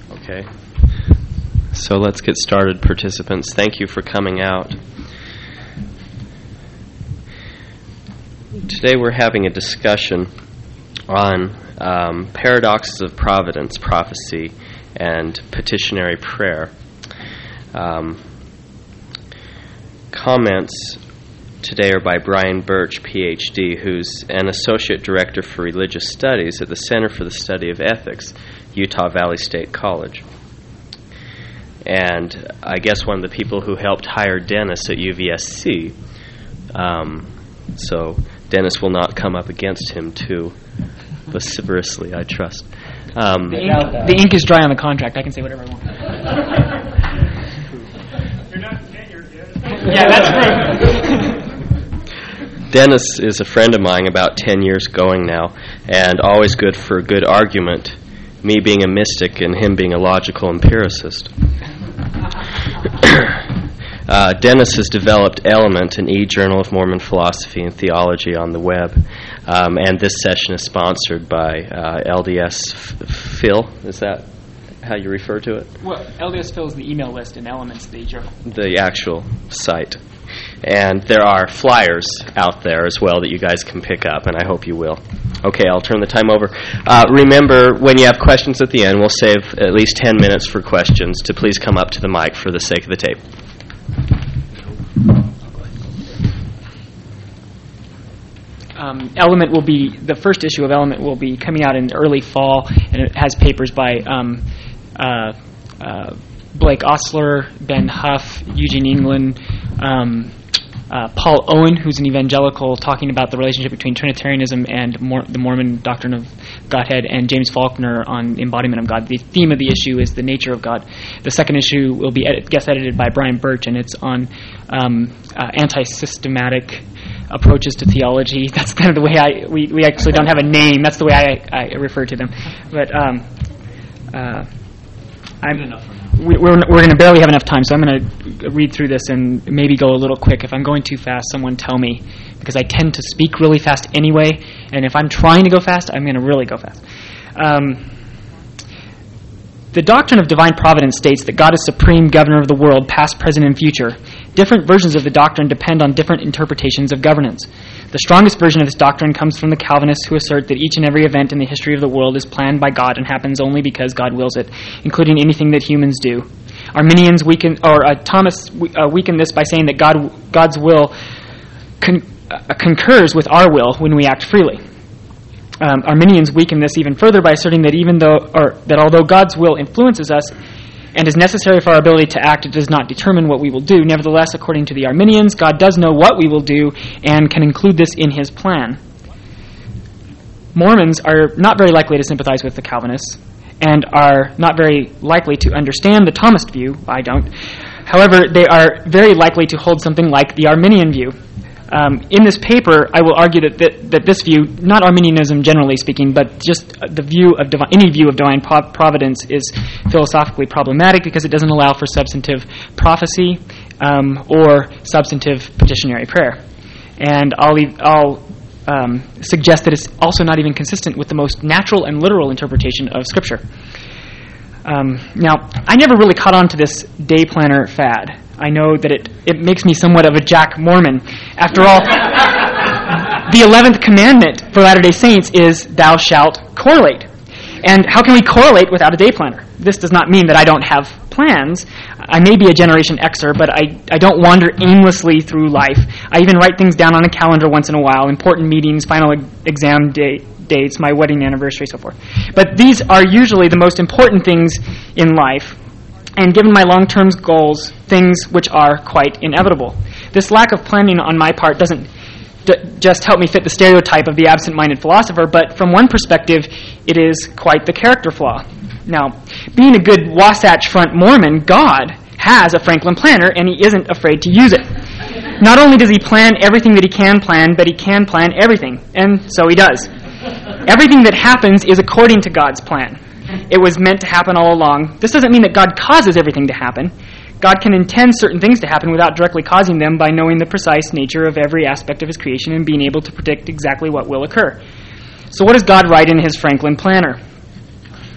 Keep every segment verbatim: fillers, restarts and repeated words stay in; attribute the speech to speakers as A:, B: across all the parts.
A: Okay. So let's get started, participants. Thank you for coming out. Today we're having a discussion on um, paradoxes of providence, prophecy, and petitionary prayer. Um, comments today are by Brian Birch, P H D, who's an Associate Director for Religious Studies at the Center for the Study of Ethics, Utah Valley State College. And I guess one of the people who helped hire Dennis at U V S C. Um, so Dennis will not come up against him too vociferously, I trust. Um,
B: the, ink, the ink is dry on the contract. I can say whatever I want.
C: You're not tenured yet.
B: Yeah, that's true.
A: Dennis is a friend of mine, about ten years going now, and always good for a good argument, me being a mystic and him being a logical empiricist. uh, Dennis has developed Element, an e-journal of Mormon philosophy and theology on the web, um, and this session is sponsored by uh, L D S Phil. Is that how you refer to it?
B: Well, L D S Phil is the email list, and Element's the journal.
A: The actual site. And there are flyers out there as well that you guys can pick up, and I hope you will. Okay, I'll turn the time over. Uh, remember, when you have questions at the end, we'll save at least ten minutes for questions, to please come up to the mic for the sake of the tape.
B: Um, Element will be, the first issue of Element will be coming out in early fall, and it has papers by um, uh, uh, Blake Ostler, Ben Huff, Eugene England, um, uh, Paul Owen, who's an evangelical, talking about the relationship between Trinitarianism and Mor- the Mormon doctrine of Godhead, and James Faulkner on embodiment of God. The theme of the issue is the nature of God. The second issue will be edit- guest edited by Brian Birch, and it's on um, uh, anti-systematic approaches to theology. That's kind of the way I, we, we actually don't have a name. That's the way I, I refer to them. But um, uh, I'm, we, we're, we're going to barely have enough time, so I'm going to read through this and maybe go a little quick. If I'm going too fast, someone tell me, because I tend to speak really fast anyway, and if I'm trying to go fast, I'm going to really go fast. Um, the doctrine of divine providence states that God is supreme governor of the world, past, present, and future. Different versions of the doctrine depend on different interpretations of governance. The strongest version of this doctrine comes from the Calvinists, who assert that each and every event in the history of the world is planned by God and happens only because God wills it, including anything that humans do. Arminians weaken, or uh, Thomas uh, weakened this by saying that God, God's will con- uh, concurs with our will when we act freely. Um, Arminians weaken this even further by asserting that even though, or that although God's will influences us and is necessary for our ability to act, it does not determine what we will do. Nevertheless, according to the Arminians, God does know what we will do and can include this in his plan. Mormons are not very likely to sympathize with the Calvinists and are not very likely to understand the Thomist view. I don't. However, they are very likely to hold something like the Arminian view. Um, in this paper, I will argue that, that that this view, not Arminianism generally speaking, but just the view of divi- any view of divine pro- providence is philosophically problematic because it doesn't allow for substantive prophecy um, or substantive petitionary prayer. And I'll, e- I'll um, suggest that it's also not even consistent with the most natural and literal interpretation of Scripture. Um, now, I never really caught on to this day planner fad. I know that it, it makes me somewhat of a Jack Mormon. After all, the eleventh commandment for Latter-day Saints is, thou shalt correlate. And how can we correlate without a day planner? This does not mean that I don't have plans. I may be a Generation Xer, but I, I don't wander aimlessly through life. I even write things down on a calendar once in a while, important meetings, final exam day, dates, my wedding anniversary, so forth. But these are usually the most important things in life, and given my long-term goals, things which are quite inevitable. This lack of planning on my part doesn't d- just help me fit the stereotype of the absent-minded philosopher, but from one perspective, it is quite the character flaw. Now, being a good Wasatch Front Mormon, God has a Franklin planner, and he isn't afraid to use it. Not only does he plan everything that he can plan, but he can plan everything, and so he does. Everything that happens is according to God's plan. It was meant to happen all along. This doesn't mean that God causes everything to happen. God can intend certain things to happen without directly causing them by knowing the precise nature of every aspect of his creation and being able to predict exactly what will occur. So what does God write in his Franklin planner?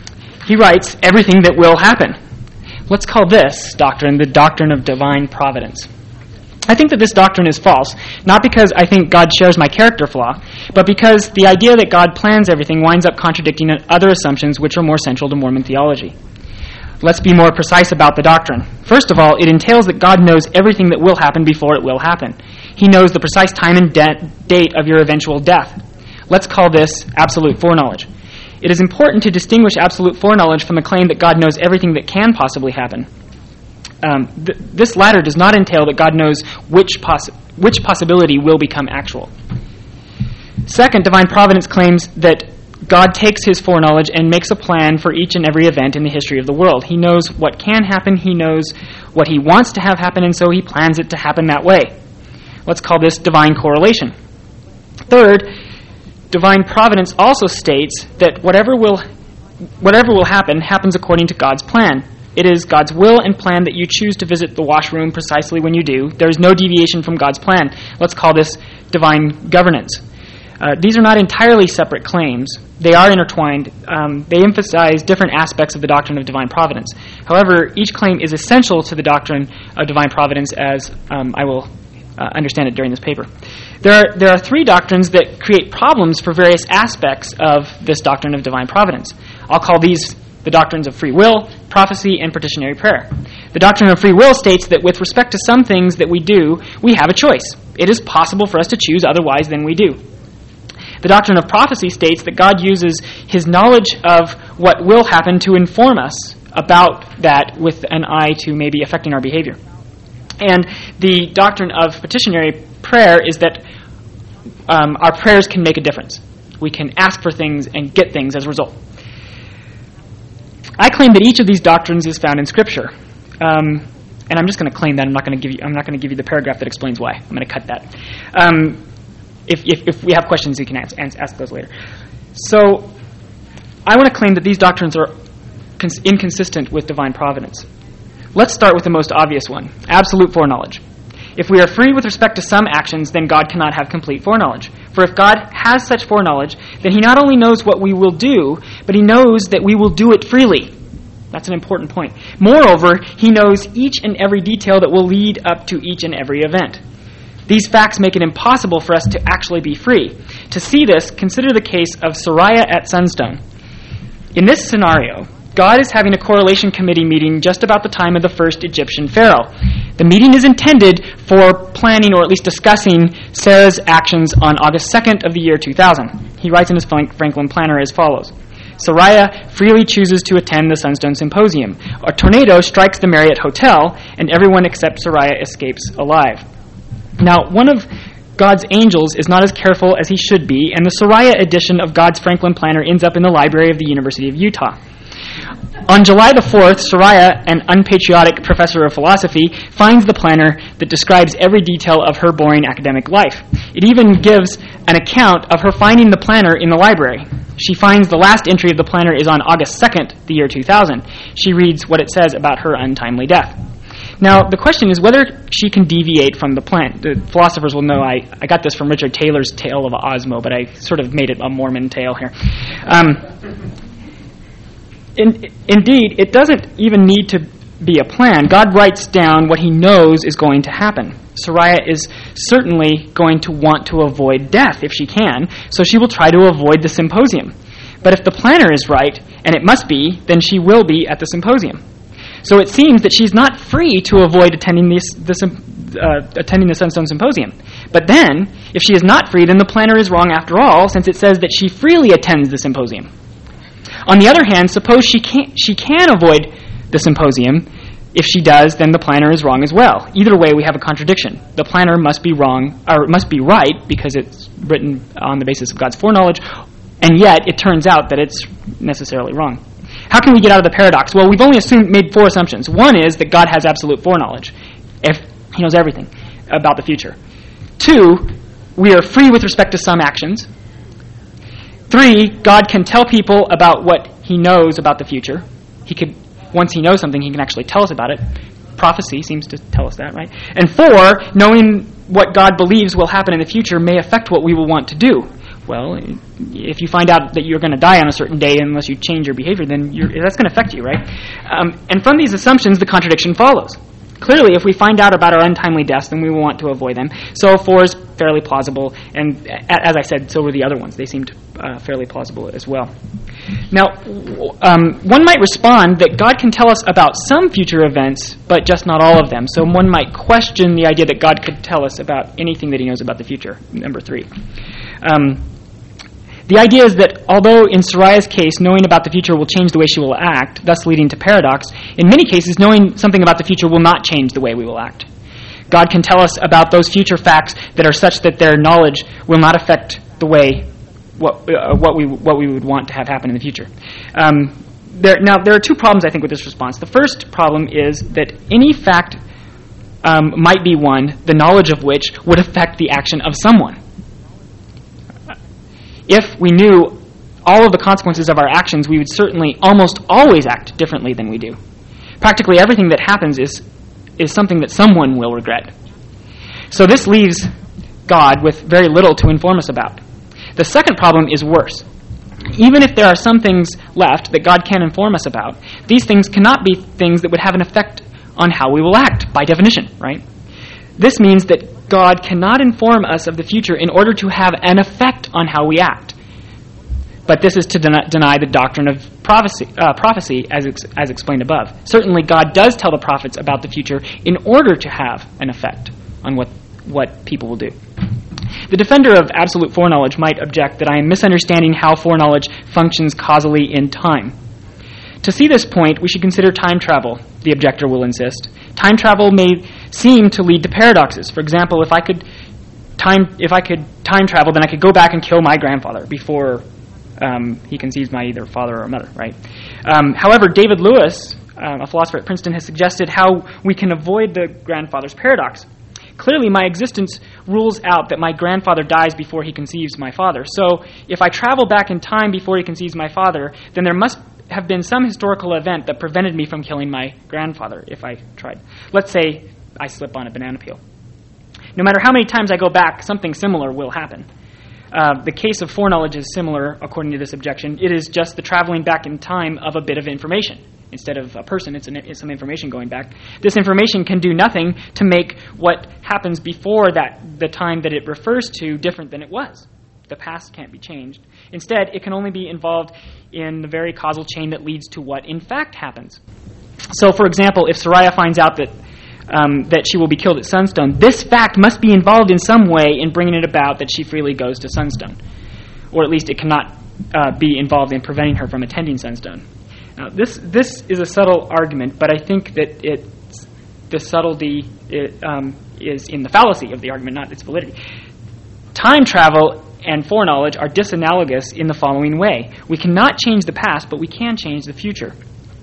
B: He writes everything that will happen. Let's call this doctrine the doctrine of divine providence. I think that this doctrine is false, not because I think God shares my character flaw, but because the idea that God plans everything winds up contradicting other assumptions which are more central to Mormon theology. Let's be more precise about the doctrine. First of all, it entails that God knows everything that will happen before it will happen. He knows the precise time and de- date of your eventual death. Let's call this absolute foreknowledge. It is important to distinguish absolute foreknowledge from the claim that God knows everything that can possibly happen. Um, th- this latter does not entail that God knows which, poss- which possibility will become actual. Second, divine providence claims that God takes his foreknowledge and makes a plan for each and every event in the history of the world. He knows what can happen, he knows what he wants to have happen, and so he plans it to happen that way. Let's call this divine correlation. Third, divine providence also states that whatever will whatever will happen happens according to God's plan. It is God's will and plan that you choose to visit the washroom precisely when you do. There is no deviation from God's plan. Let's call this divine governance. Uh, these are not entirely separate claims. They are intertwined. Um, they emphasize different aspects of the doctrine of divine providence. However, each claim is essential to the doctrine of divine providence, as um, I will uh, understand it during this paper. There are, there are three doctrines that create problems for various aspects of this doctrine of divine providence. I'll call these the doctrines of free will, prophecy, and petitionary prayer. The doctrine of free will states that with respect to some things that we do, we have a choice. It is possible for us to choose otherwise than we do. The doctrine of prophecy states that God uses his knowledge of what will happen to inform us about that with an eye to maybe affecting our behavior. And the doctrine of petitionary prayer is that um, our prayers can make a difference. We can ask for things and get things as a result. I claim that each of these doctrines is found in Scripture. Um, and I'm just going to claim that. I'm not going to give you I'm not going to give you the paragraph that explains why. I'm going to cut that. Um, If, if, if we have questions, you can ask, ask those later. So, I want to claim that these doctrines are cons- inconsistent with divine providence. Let's start with the most obvious one, absolute foreknowledge. If we are free with respect to some actions, then God cannot have complete foreknowledge. For if God has such foreknowledge, then he not only knows what we will do, but he knows that we will do it freely. That's an important point. Moreover, he knows each and every detail that will lead up to each and every event. These facts make it impossible for us to actually be free. To see this, consider the case of Sariah at Sunstone. In this scenario, God is having a correlation committee meeting just about the time of the first Egyptian pharaoh. The meeting is intended for planning or at least discussing Sarah's actions on August second of the year two thousand. He writes in his Franklin Planner as follows. Sariah freely chooses to attend the Sunstone Symposium. A tornado strikes the Marriott Hotel, and everyone except Sariah escapes alive. Now, one of God's angels is not as careful as he should be, and the Sariah edition of God's Franklin Planner ends up in the library of the University of Utah. On July the fourth, Sariah, an unpatriotic professor of philosophy, finds the planner that describes every detail of her boring academic life. It even gives an account of her finding the planner in the library. She finds the last entry of the planner is on August second, the year two thousand. She reads what it says about her untimely death. Now, the question is whether she can deviate from the plan. The philosophers will know I, I got this from Richard Taylor's Tale of Osmo, but I sort of made it a Mormon tale here. Um, in, indeed, it doesn't even need to be a plan. God writes down what he knows is going to happen. Sariah is certainly going to want to avoid death if she can, so she will try to avoid the symposium. But if the planner is right, and it must be, then she will be at the symposium. So it seems that she's not free to avoid attending this, this uh, attending the Sunstone Symposium. But then, if she is not free, then the planner is wrong after all, since it says that she freely attends the symposium. On the other hand, suppose she can she can avoid the symposium. If she does, then the planner is wrong as well. Either way, we have a contradiction. The planner must be wrong, or must be right, because it's written on the basis of God's foreknowledge, and yet it turns out that it's necessarily wrong. How can we get out of the paradox? Well, we've only assumed, made four assumptions. One is that God has absolute foreknowledge. If he knows everything about the future. Two, we are free with respect to some actions. Three, God can tell people about what he knows about the future. He could, once he knows something, he can actually tell us about it. Prophecy seems to tell us that, right? And four, knowing what God believes will happen in the future may affect what we will want to do. well, if you find out that you're going to die on a certain day unless you change your behavior, then you're, that's going to affect you, right? Um, and from these assumptions, the contradiction follows. Clearly, if we find out about our untimely deaths, then we will want to avoid them. So four is fairly plausible, and a- as I said, so were the other ones. They seemed uh, fairly plausible as well. Now, um, one might respond that God can tell us about some future events, but just not all of them. So one might question the idea that God could tell us about anything that he knows about the future, number three. Um, the idea is that although in Sariah's case, knowing about the future will change the way she will act, thus leading to paradox, in many cases, knowing something about the future will not change the way we will act. God can tell us about those future facts that are such that their knowledge will not affect the way what uh, what we what we would want to have happen in the future. Um, there, now, there are two problems, I think, with this response. The first problem is that any fact um, might be one, the knowledge of which would affect the action of someone. If we knew all of the consequences of our actions, we would certainly almost always act differently than we do. Practically everything that happens is is something that someone will regret. So this leaves God with very little to inform us about. The second problem is worse. Even if there are some things left that God can inform us about, these things cannot be things that would have an effect on how we will act, by definition, right? This means that God cannot inform us of the future in order to have an effect on how we act. But this is to den- deny the doctrine of prophecy, uh, prophecy as, ex- as explained above. Certainly, God does tell the prophets about the future in order to have an effect on what, what people will do. The defender of absolute foreknowledge might object that I am misunderstanding how foreknowledge functions causally in time. To see this point, we should consider time travel, the objector will insist. Time travel may seem to lead to paradoxes. For example, if I could time if I could time travel, then I could go back and kill my grandfather before um, he conceives my either father or mother, right? Um, however, David Lewis, um, a philosopher at Princeton, has suggested how we can avoid the grandfather's paradox. Clearly, my existence rules out that my grandfather dies before he conceives my father. So, if I travel back in time before he conceives my father, then there must have been some historical event that prevented me from killing my grandfather if I tried. Let's say I slip on a banana peel. No matter how many times I go back, something similar will happen. Uh, the case of foreknowledge is similar, according to this objection. It is just the traveling back in time of a bit of information. Instead of a person, it's, an, it's some information going back. This information can do nothing to make what happens before that, the time that it refers to, different than it was. The past can't be changed. Instead, it can only be involved in the very causal chain that leads to what in fact happens. So, for example, if Sariah finds out that um, that she will be killed at Sunstone, this fact must be involved in some way in bringing it about that she freely goes to Sunstone. Or at least it cannot uh, be involved in preventing her from attending Sunstone. Now, this this is a subtle argument, but I think that it the subtlety it, um, is in the fallacy of the argument, not its validity. Time travel and foreknowledge are disanalogous in the following way. We cannot change the past, but we can change the future.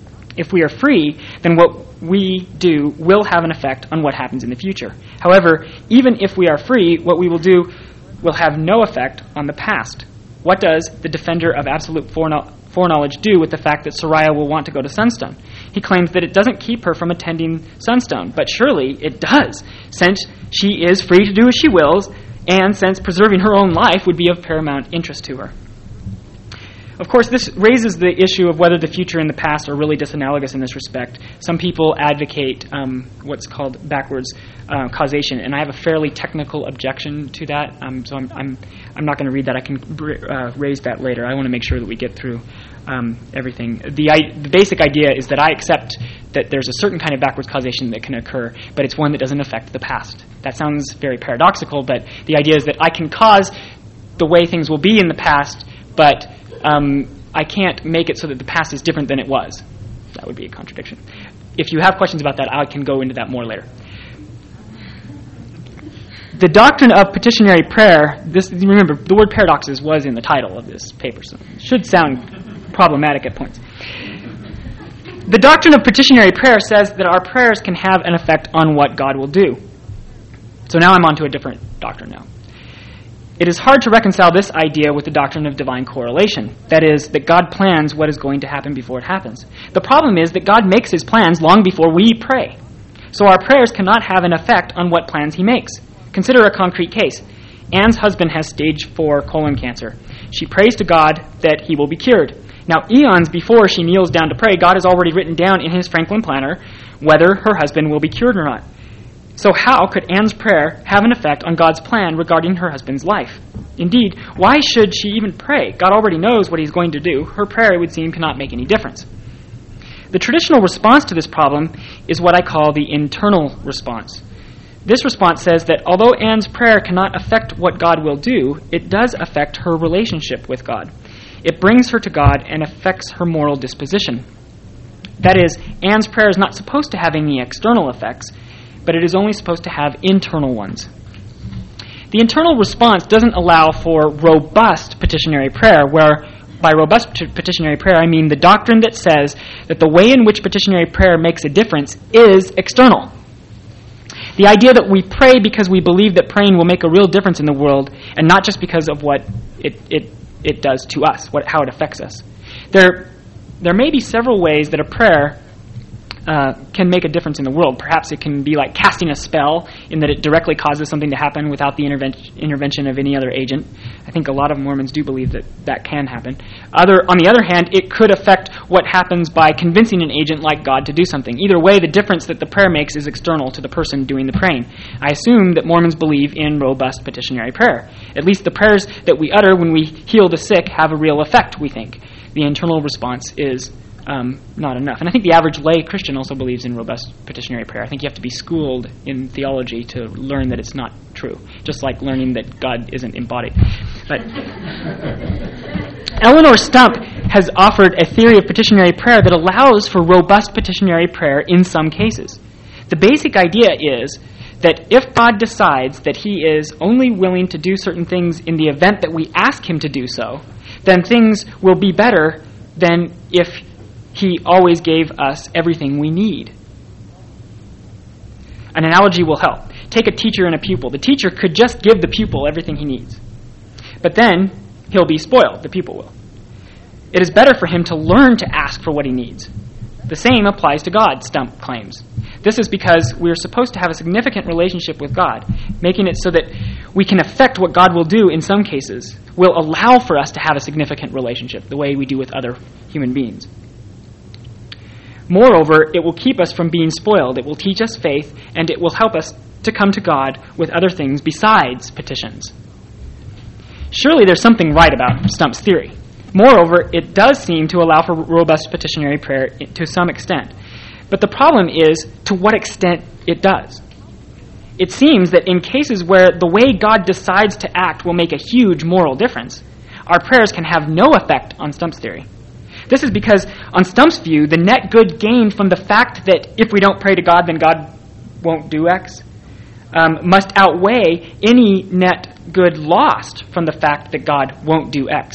B: If we are free, then what we do will have an effect on what happens in the future. However, even if we are free, what we will do will have no effect on the past. What does the defender of absolute foreknowledge do with the fact that Sariah will want to go to Sunstone? He claims that it doesn't keep her from attending Sunstone, but surely it does, since she is free to do as she wills, and since preserving her own life would be of paramount interest to her. Of course, this raises the issue of whether the future and the past are really disanalogous in this respect. Some people advocate um, what's called backwards uh, causation, and I have a fairly technical objection to that, um, so I'm, I'm, I'm not going to read that. I can uh, raise that later. I want to make sure that we get through um, everything. The, I, the basic idea is that I accept that there's a certain kind of backwards causation that can occur, but it's one that doesn't affect the past. That sounds very paradoxical, but the idea is that I can cause the way things will be in the past, but um, I can't make it so that the past is different than it was. That would be a contradiction. If you have questions about that, I can go into that more later. The doctrine of petitionary prayer, this, remember, the word paradoxes was in the title of this paper, so it should sound problematic at points. The doctrine of petitionary prayer says that our prayers can have an effect on what God will do. So now I'm on to a different doctrine now. It is hard to reconcile this idea with the doctrine of divine correlation. That is, that God plans what is going to happen before it happens. The problem is that God makes his plans long before we pray. So our prayers cannot have an effect on what plans he makes. Consider a concrete case. Anne's husband has stage four colon cancer. She prays to God that he will be cured. Now, eons before she kneels down to pray, God has already written down in his Franklin planner whether her husband will be cured or not. So how could Anne's prayer have an effect on God's plan regarding her husband's life? Indeed, why should she even pray? God already knows what he's going to do. Her prayer, it would seem, cannot make any difference. The traditional response to this problem is what I call the internal response. This response says that although Anne's prayer cannot affect what God will do, it does affect her relationship with God. It brings her to God and affects her moral disposition. That is, Anne's prayer is not supposed to have any external effects, but it is only supposed to have internal ones. The internal response doesn't allow for robust petitionary prayer, where by robust petitionary prayer I mean the doctrine that says that the way in which petitionary prayer makes a difference is external. The idea that we pray because we believe that praying will make a real difference in the world, and not just because of what it it, it does to us, what how it affects us. There, there may be several ways that a prayer Uh, can make a difference in the world. Perhaps it can be like casting a spell in that it directly causes something to happen without the interven- intervention of any other agent. I think a lot of Mormons do believe that that can happen. Other, on the other hand, it could affect what happens by convincing an agent like God to do something. Either way, the difference that the prayer makes is external to the person doing the praying. I assume that Mormons believe in robust petitionary prayer. At least the prayers that we utter when we heal the sick have a real effect, we think. The internal response is Um, not enough. And I think the average lay Christian also believes in robust petitionary prayer. I think you have to be schooled in theology to learn that it's not true, just like learning that God isn't embodied. But Eleanor Stump has offered a theory of petitionary prayer that allows for robust petitionary prayer in some cases. The basic idea is that if God decides that he is only willing to do certain things in the event that we ask him to do so, then things will be better than if he always gave us everything we need. An analogy will help. Take a teacher and a pupil. The teacher could just give the pupil everything he needs. But then he'll be spoiled, the pupil will. It is better for him to learn to ask for what he needs. The same applies to God, Stump claims. This is because we are supposed to have a significant relationship with God, making it so that we can affect what God will do in some cases, will allow for us to have a significant relationship, the way we do with other human beings. Moreover, it will keep us from being spoiled. It will teach us faith, and it will help us to come to God with other things besides petitions. Surely there's something right about Stump's theory. Moreover, it does seem to allow for robust petitionary prayer to some extent. But the problem is to what extent it does. It seems that in cases where the way God decides to act will make a huge moral difference, our prayers can have no effect on Stump's theory. This is because, on Stump's view, the net good gained from the fact that if we don't pray to God, then God won't do X, um, must outweigh any net good lost from the fact that God won't do X.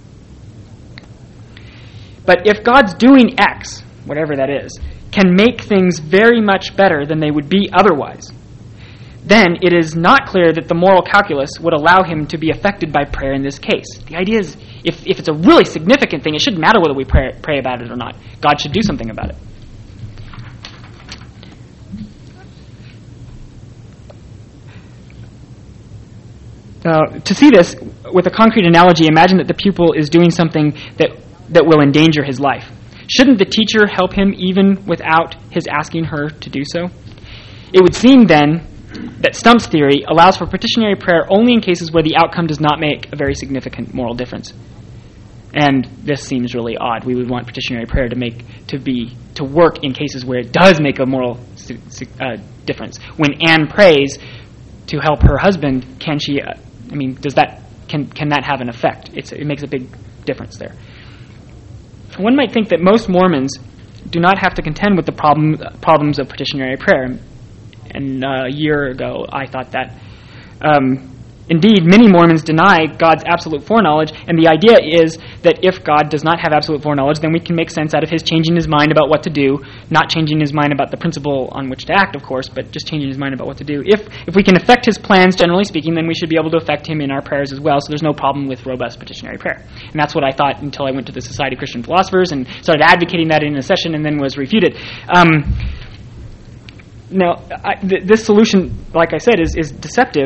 B: But if God's doing X, whatever that is, can make things very much better than they would be otherwise, then it is not clear that the moral calculus would allow him to be affected by prayer in this case. The idea is, if, if it's a really significant thing, it shouldn't matter whether we pray, pray about it or not. God should do something about it. Uh, to see this with a concrete analogy, imagine that the pupil is doing something that, that will endanger his life. Shouldn't the teacher help him even without his asking her to do so? It would seem then that Stump's theory allows for petitionary prayer only in cases where the outcome does not make a very significant moral difference. And this seems really odd. We would want petitionary prayer to make to be to work in cases where it does make a moral uh, difference. When Anne prays to help her husband, can she? Uh, I mean, does that can can that have an effect? It's, it makes a big difference there. One might think that most Mormons do not have to contend with the problem problems of petitionary prayer. And uh, a year ago, I thought that. Um, indeed, many Mormons deny God's absolute foreknowledge, and the idea is that if God does not have absolute foreknowledge, then we can make sense out of his changing his mind about what to do, not changing his mind about the principle on which to act, of course, but just changing his mind about what to do. If if we can affect his plans, generally speaking, then we should be able to affect him in our prayers as well, so there's no problem with robust petitionary prayer. And that's what I thought until I went to the Society of Christian Philosophers and started advocating that in a session and then was refuted. Um, Now, I, th- this solution, like I said, is, is deceptive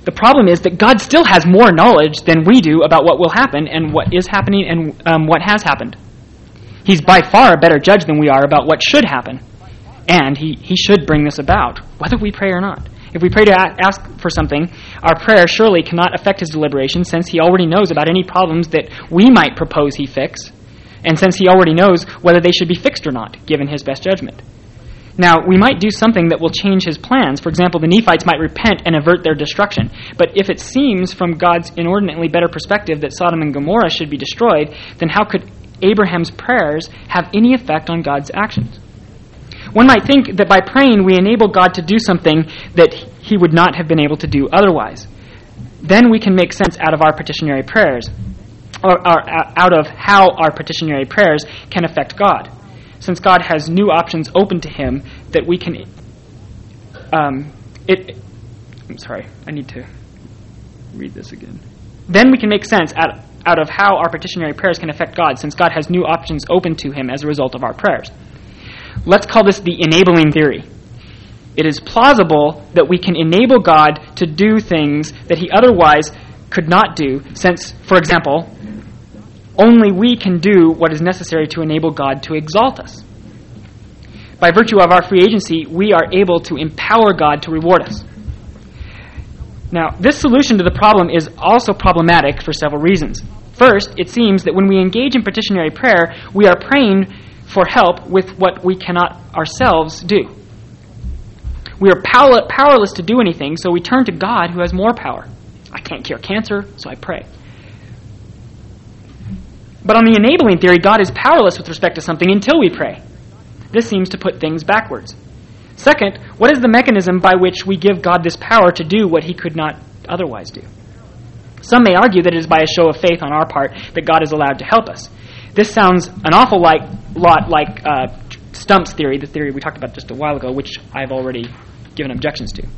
B: The problem is that God still has more knowledge than we do about what will happen and what is happening and um, what has happened. He's by far a better judge than we are about what should happen. And he, he should bring this about, whether we pray or not. If we pray to a- ask for something, our prayer surely cannot affect his deliberation, since he already knows about any problems that we might propose he fix, and since he already knows whether they should be fixed or not, given his best judgment. Now, we might do something that will change his plans. For example, the Nephites might repent and avert their destruction. But if it seems from God's inordinately better perspective that Sodom and Gomorrah should be destroyed, then how could Abraham's prayers have any effect on God's actions? One might think that by praying we enable God to do something that he would not have been able to do otherwise. Then we can make sense out of our petitionary prayers, or, or out of how our petitionary prayers can affect God. Since God has new options open to him that we can... Um, it. I'm sorry, I need to read this again. Then we can make sense out, out of how our petitionary prayers can affect God, since God has new options open to him as a result of our prayers. Let's call this the enabling theory. It is plausible that we can enable God to do things that he otherwise could not do, since, for example, only we can do what is necessary to enable God to exalt us. By virtue of our free agency, we are able to empower God to reward us. Now, this solution to the problem is also problematic for several reasons. First, it seems that when we engage in petitionary prayer, we are praying for help with what we cannot ourselves do. We are power- powerless to do anything, so we turn to God who has more power. I can't cure cancer, so I pray. But on the enabling theory, God is powerless with respect to something until we pray. This seems to put things backwards. Second, what is the mechanism by which we give God this power to do what he could not otherwise do? Some may argue that it is by a show of faith on our part that God is allowed to help us. This sounds an awful like, lot like uh, Stump's theory, the theory we talked about just a while ago, which I've already given objections to.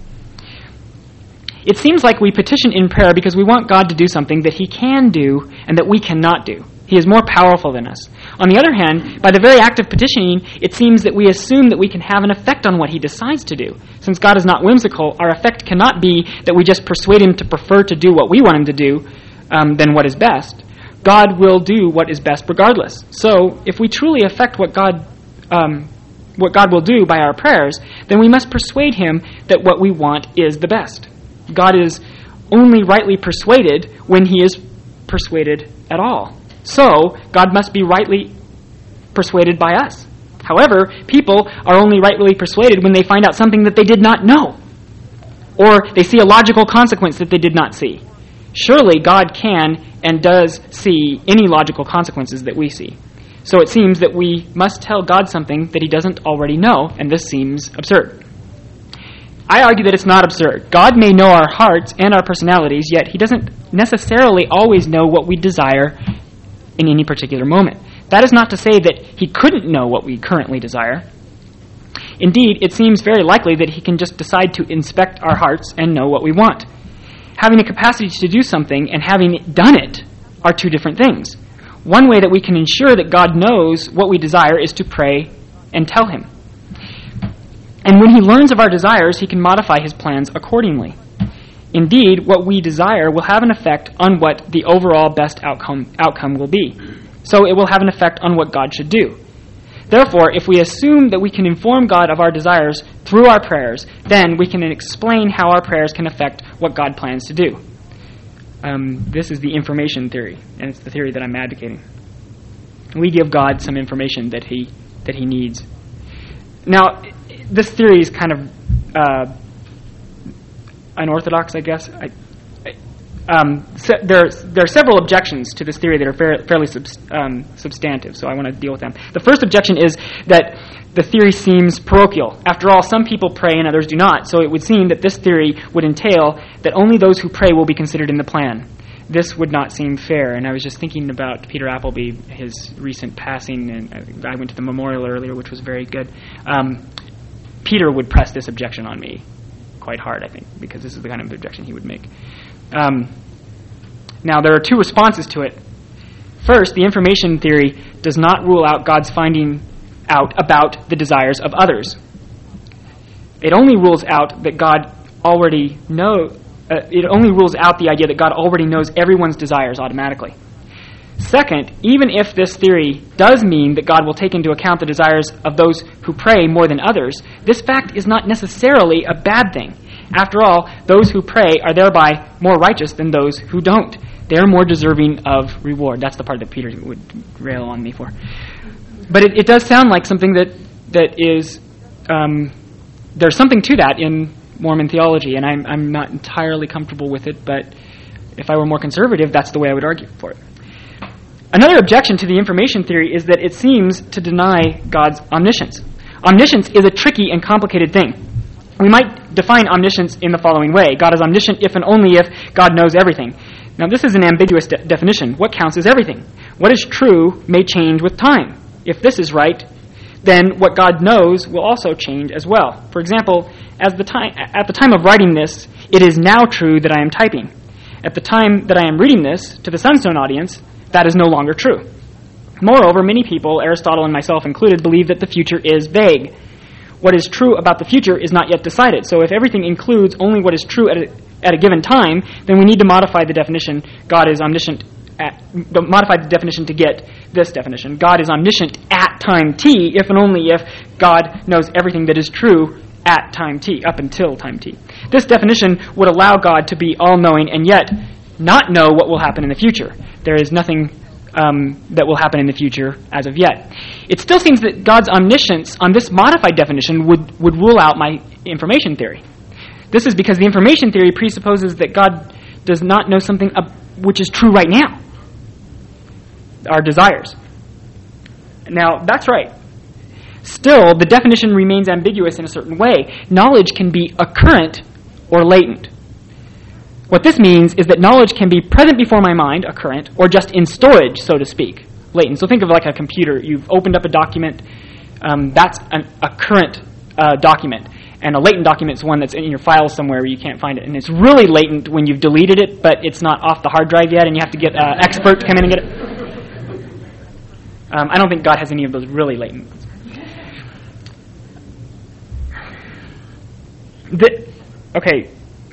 B: It seems like we petition in prayer because we want God to do something that he can do and that we cannot do. He is more powerful than us. On the other hand, by the very act of petitioning, it seems that we assume that we can have an effect on what he decides to do. Since God is not whimsical, our effect cannot be that we just persuade him to prefer to do what we want him to do um, than what is best. God will do what is best regardless. So, if we truly affect what God, um, what God will do by our prayers, then we must persuade him that what we want is the best. God is only rightly persuaded when he is persuaded at all. So, God must be rightly persuaded by us. However, people are only rightly persuaded when they find out something that they did not know, or they see a logical consequence that they did not see. Surely God can and does see any logical consequences that we see. So it seems that we must tell God something that he doesn't already know, and this seems absurd. I argue that it's not absurd. God may know our hearts and our personalities, yet he doesn't necessarily always know what we desire in any particular moment. That is not to say that he couldn't know what we currently desire. Indeed, it seems very likely that he can just decide to inspect our hearts and know what we want. Having a capacity to do something and having done it are two different things. One way that we can ensure that God knows what we desire is to pray and tell him. And when he learns of our desires, he can modify his plans accordingly. Indeed, what we desire will have an effect on what the overall best outcome outcome will be. So it will have an effect on what God should do. Therefore, if we assume that we can inform God of our desires through our prayers, then we can explain how our prayers can affect what God plans to do. Um, this is the information theory, and it's the theory that I'm advocating. We give God some information that he that he needs. Now, this theory is kind of uh, unorthodox, I guess. I, um, so there, there are several objections to this theory that are fair, fairly subs, um, substantive, so I want to deal with them. The first objection is that the theory seems parochial. After all, some people pray and others do not, so it would seem that this theory would entail that only those who pray will be considered in the plan. This would not seem fair, and I was just thinking about Peter Appleby, his recent passing, and I went to the memorial earlier, which was very good. Um, Peter would press this objection on me quite hard, I think, because this is the kind of objection he would make. Um, now, there are two responses to it. First, the information theory does not rule out God's finding out about the desires of others. It only rules out that God already know uh, it only rules out the idea that God already knows everyone's desires automatically. Second, even if this theory does mean that God will take into account the desires of those who pray more than others, this fact is not necessarily a bad thing. After all, those who pray are thereby more righteous than those who don't. They are more deserving of reward. That's the part that Peter would rail on me for. But it, it does sound like something that that is, um, there's something to that in Mormon theology, and I'm, I'm not entirely comfortable with it, but if I were more conservative, that's the way I would argue for it. Another objection to the information theory is that it seems to deny God's omniscience. Omniscience is a tricky and complicated thing. We might define omniscience in the following way. God is omniscient if and only if God knows everything. Now, this is an ambiguous de- definition. What counts as everything? What is true may change with time. If this is right, then what God knows will also change as well. For example, as the time, at the time of writing this, it is now true that I am typing. At the time that I am reading this to the Sunstone audience, that is no longer true. Moreover, many people, Aristotle and myself included, believe that the future is vague. What is true about the future is not yet decided. So if everything includes only what is true at a, at a given time, then we need to modify the definition, God is omniscient, at, modify the definition to get this definition. God is omniscient at time t, if and only if God knows everything that is true at time t, up until time t. This definition would allow God to be all-knowing and yet not know what will happen in the future. There is nothing um, that will happen in the future as of yet. It still seems that God's omniscience on this modified definition would, would rule out my information theory. This is because the information theory presupposes that God does not know something uh, which is true right now, our desires. Now, that's right. Still, the definition remains ambiguous in a certain way. Knowledge can be occurrent or latent. What this means is that knowledge can be present before my mind, occurrent, or just in storage, so to speak, latent. So think of it like a computer. You've opened up a document. Um, that's an, a current uh, document. And a latent document is one that's in your files somewhere where you can't find it. And it's really latent when you've deleted it, but it's not off the hard drive yet, and you have to get an expert to come in and get it. Um, I don't think God has any of those really latent ones. The, okay.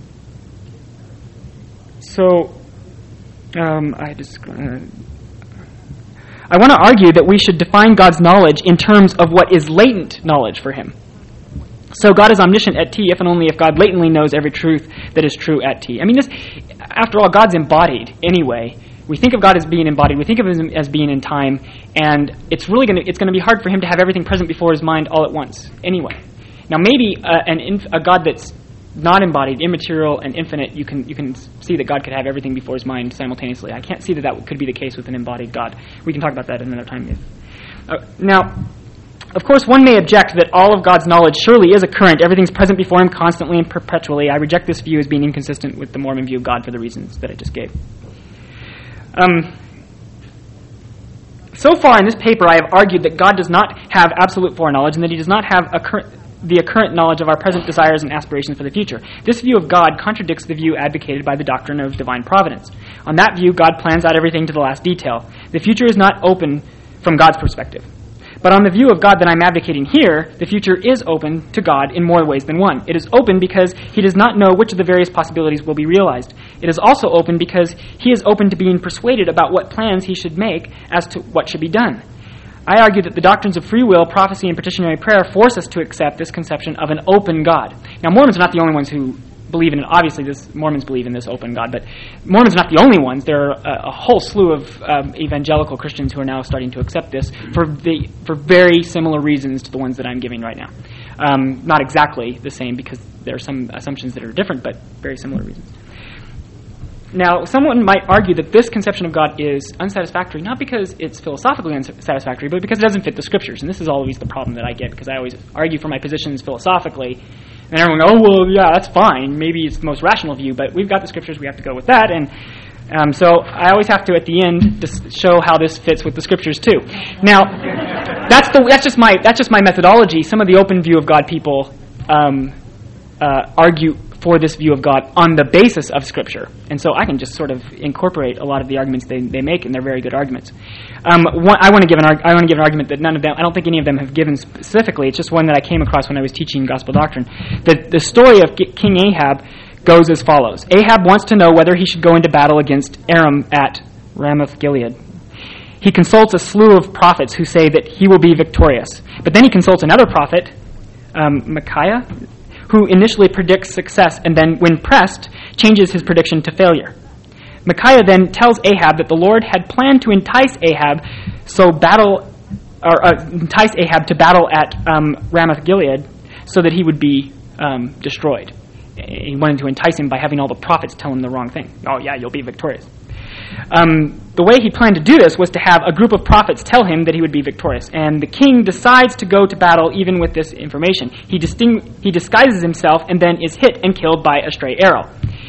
B: So, um, I just... Uh, I want to argue that we should define God's knowledge in terms of what is latent knowledge for him. So God is omniscient at t, if and only if God latently knows every truth that is true at t. I mean, this, after all, God's embodied anyway. We think of God as being embodied. We think of him as being in time, and it's really going to it's going to be hard for him to have everything present before his mind all at once. Anyway, now maybe uh, an inf- a God that's not embodied, immaterial, and infinite, you can you can see that God could have everything before his mind simultaneously. I can't see that that could be the case with an embodied God. We can talk about that another time. Uh, now. Of course, one may object that all of God's knowledge surely is occurrent. Everything's present before him constantly and perpetually. I reject this view as being inconsistent with the Mormon view of God for the reasons that I just gave. Um, so far in this paper, I have argued that God does not have absolute foreknowledge and that he does not have occur- the occurrent knowledge of our present desires and aspirations for the future. This view of God contradicts the view advocated by the doctrine of divine providence. On that view, God plans out everything to the last detail. The future is not open from God's perspective. But on the view of God that I'm advocating here, the future is open to God in more ways than one. It is open because he does not know which of the various possibilities will be realized. It is also open because he is open to being persuaded about what plans he should make as to what should be done. I argue that the doctrines of free will, prophecy, and petitionary prayer force us to accept this conception of an open God. Now, Mormons are not the only ones who believe in it. Obviously, this, Mormons believe in this open God, but Mormons are not the only ones. There are a, a whole slew of um, evangelical Christians who are now starting to accept this for the for very similar reasons to the ones that I'm giving right now. Um, not exactly the same, because there are some assumptions that are different, but very similar reasons. Now, someone might argue that this conception of God is unsatisfactory, not because it's philosophically unsatisfactory, but because it doesn't fit the Scriptures. And this is always the problem that I get, because I always argue for my positions philosophically, and everyone goes, oh, well, yeah, that's fine. Maybe it's the most rational view, but we've got the Scriptures, we have to go with that. And um, so I always have to, at the end, just show how this fits with the Scriptures, too. Now, that's the that's just my that's just my methodology. Some of the open view of God people um, uh, argue for this view of God on the basis of Scripture. And so I can just sort of incorporate a lot of the arguments they, they make, and they're very good arguments. Um, one, I want to give an arg- I want to give an argument that none of them, I don't think any of them have given specifically. It's just one that I came across when I was teaching gospel doctrine. The, the story of King Ahab goes as follows. Ahab wants to know whether he should go into battle against Aram at Ramoth Gilead. He consults a slew of prophets who say that he will be victorious. But then he consults another prophet, um, Micaiah, who initially predicts success and then, when pressed, changes his prediction to failure. Micaiah then tells Ahab that the Lord had planned to entice Ahab, so battle, or uh, entice Ahab to battle at um, Ramoth Gilead, so that he would be um, destroyed. He wanted to entice him by having all the prophets tell him the wrong thing. Oh yeah, you'll be victorious. Um, the way he planned to do this was to have a group of prophets tell him that he would be victorious. And the king decides to go to battle even with this information. He, disting- he disguises himself and then is hit and killed by a stray arrow.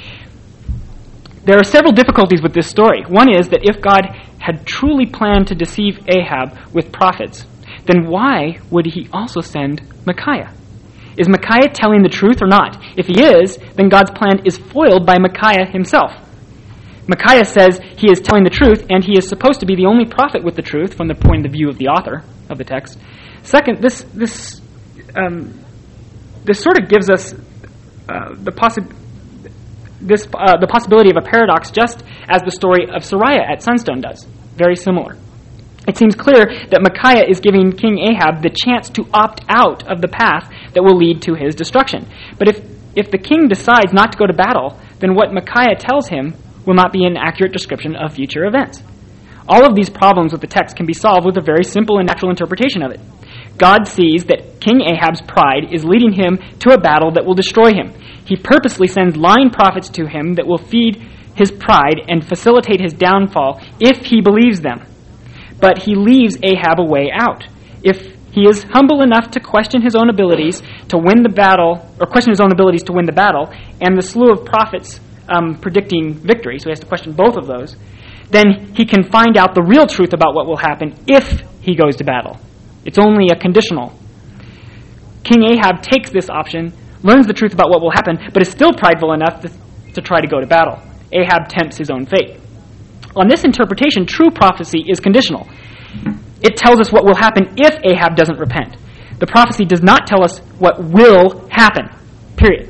B: There are several difficulties with this story. One is that if God had truly planned to deceive Ahab with prophets, then why would he also send Micaiah? Is Micaiah telling the truth or not? If he is, then God's plan is foiled by Micaiah himself. Micaiah says he is telling the truth, and he is supposed to be the only prophet with the truth from the point of view of the author of the text. Second, this this um, this sort of gives us uh, the possi- this uh, the possibility of a paradox, just as the story of Sariah at Sunstone does. Very similar. It seems clear that Micaiah is giving King Ahab the chance to opt out of the path that will lead to his destruction. But if, if the king decides not to go to battle, then what Micaiah tells him will not be an accurate description of future events. All of these problems with the text can be solved with a very simple and natural interpretation of it. God sees that King Ahab's pride is leading him to a battle that will destroy him. He purposely sends lying prophets to him that will feed his pride and facilitate his downfall if he believes them. But he leaves Ahab a way out. If he is humble enough to question his own abilities to win the battle, or question his own abilities to win the battle, and the slew of prophets um, predicting victory, so he has to question both of those, then he can find out the real truth about what will happen if he goes to battle. It's only a conditional. King Ahab takes this option, learns the truth about what will happen, but is still prideful enough to, to try to go to battle. Ahab tempts his own fate. On this interpretation, true prophecy is conditional. It tells us what will happen if Ahab doesn't repent. The prophecy does not tell us what will happen, period.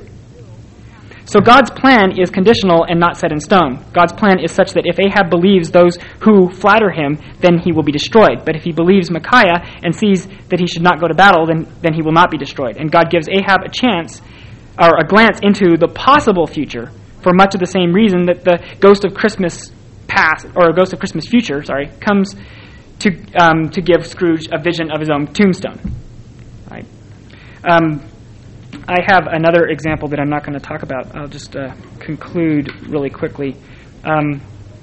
B: So God's plan is conditional and not set in stone. God's plan is such that if Ahab believes those who flatter him, then he will be destroyed. But if he believes Micaiah and sees that he should not go to battle, then, then he will not be destroyed. And God gives Ahab a chance, or a glance into the possible future, for much of the same reason that the ghost of Christmas past, or a ghost of Christmas future, sorry, comes to um, to give Scrooge a vision of his own tombstone. Right. Um, I have another example that I'm not going to talk about. I'll just uh, conclude really quickly. Um,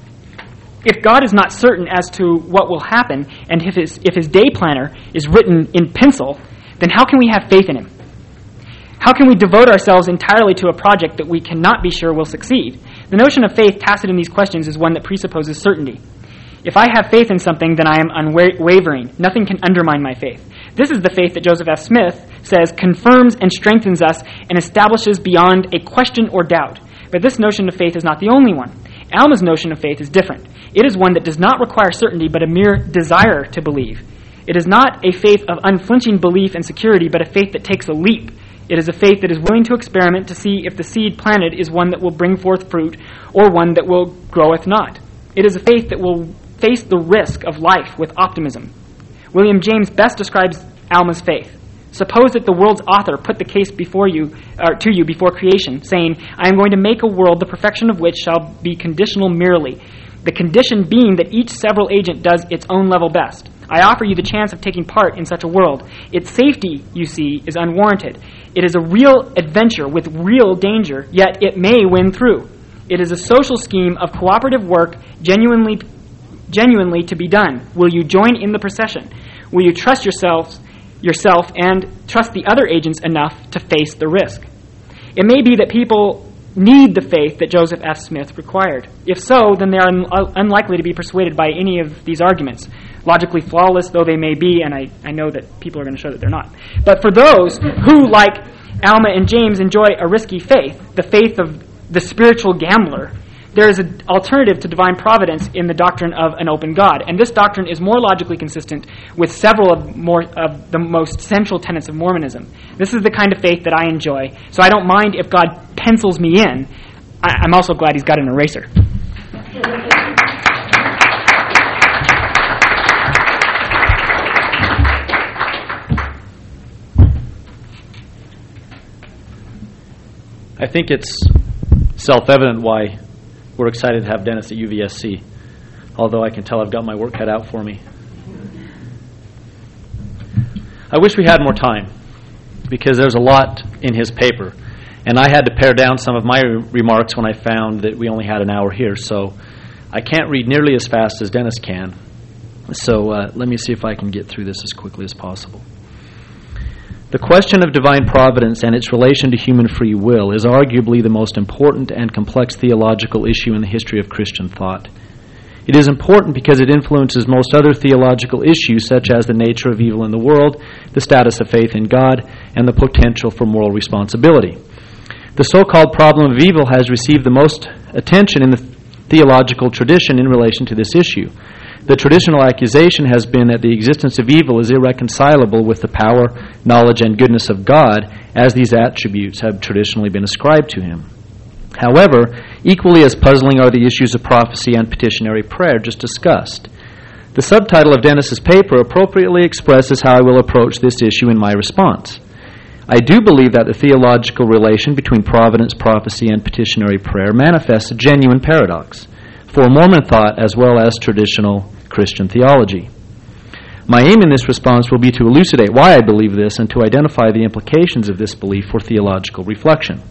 B: if God is not certain as to what will happen, and if his, if his day planner is written in pencil, then how can we have faith in him? How can we devote ourselves entirely to a project that we cannot be sure will succeed? The notion of faith tacit in these questions is one that presupposes certainty. If I have faith in something, then I am unwavering. Nothing can undermine my faith. This is the faith that Joseph F. Smith says confirms and strengthens us and establishes beyond a question or doubt. But this notion of faith is not the only one. Alma's notion of faith is different. It is one that does not require certainty, but a mere desire to believe. It is not a faith of unflinching belief and security, but a faith that takes a leap. It is a faith that is willing to experiment to see if the seed planted is one that will bring forth fruit or one that will groweth not. It is a faith that will face the risk of life with optimism. William James best describes Alma's faith. Suppose that the world's author put the case before you, or to you before creation, saying, I am going to make a world the perfection of which shall be conditional merely, the condition being that each several agent does its own level best. I offer you the chance of taking part in such a world. Its safety, you see, is unwarranted. It is a real adventure with real danger, yet it may win through. It is a social scheme of cooperative work genuinely, genuinely to be done. Will you join in the procession? Will you trust yourselves, yourself and trust the other agents enough to face the risk? It may be that people need the faith that Joseph F. Smith required. If so, then they are un- unlikely to be persuaded by any of these arguments, logically flawless though they may be, and I, I know that people are going to show that they're not. But for those who, like Alma and James, enjoy a risky faith, the faith of the spiritual gambler, there is an alternative to divine providence in the doctrine of an open God. And this doctrine is more logically consistent with several of, more, of the most central tenets of Mormonism. This is the kind of faith that I enjoy, so I don't mind if God pencils me in, I, I'm also glad he's got an eraser.
D: I think it's self-evident why we're excited to have Dennis at U V S C, although I can tell I've got my work cut out for me. I wish we had more time, because there's a lot in his paper, and I had to pare down some of my re- remarks when I found that we only had an hour here, so I can't read nearly as fast as Dennis can. So uh, let me see if I can get through this as quickly as possible. The question of divine providence and its relation to human free will is arguably the most important and complex theological issue in the history of Christian thought. It is important because it influences most other theological issues, such as the nature of evil in the world, the status of faith in God, and the potential for moral responsibility. The so-called problem of evil has received the most attention in the theological tradition in relation to this issue. The traditional accusation has been that the existence of evil is irreconcilable with the power, knowledge, and goodness of God, as these attributes have traditionally been ascribed to him. However, equally as puzzling are the issues of prophecy and petitionary prayer just discussed. The subtitle of Dennis's paper appropriately expresses how I will approach this issue in my response. I do believe that the theological relation between providence, prophecy, and petitionary prayer manifests a genuine paradox for Mormon thought as well as traditional Christian theology. My aim in this response will be to elucidate why I believe this and to identify the implications of this belief for theological reflection.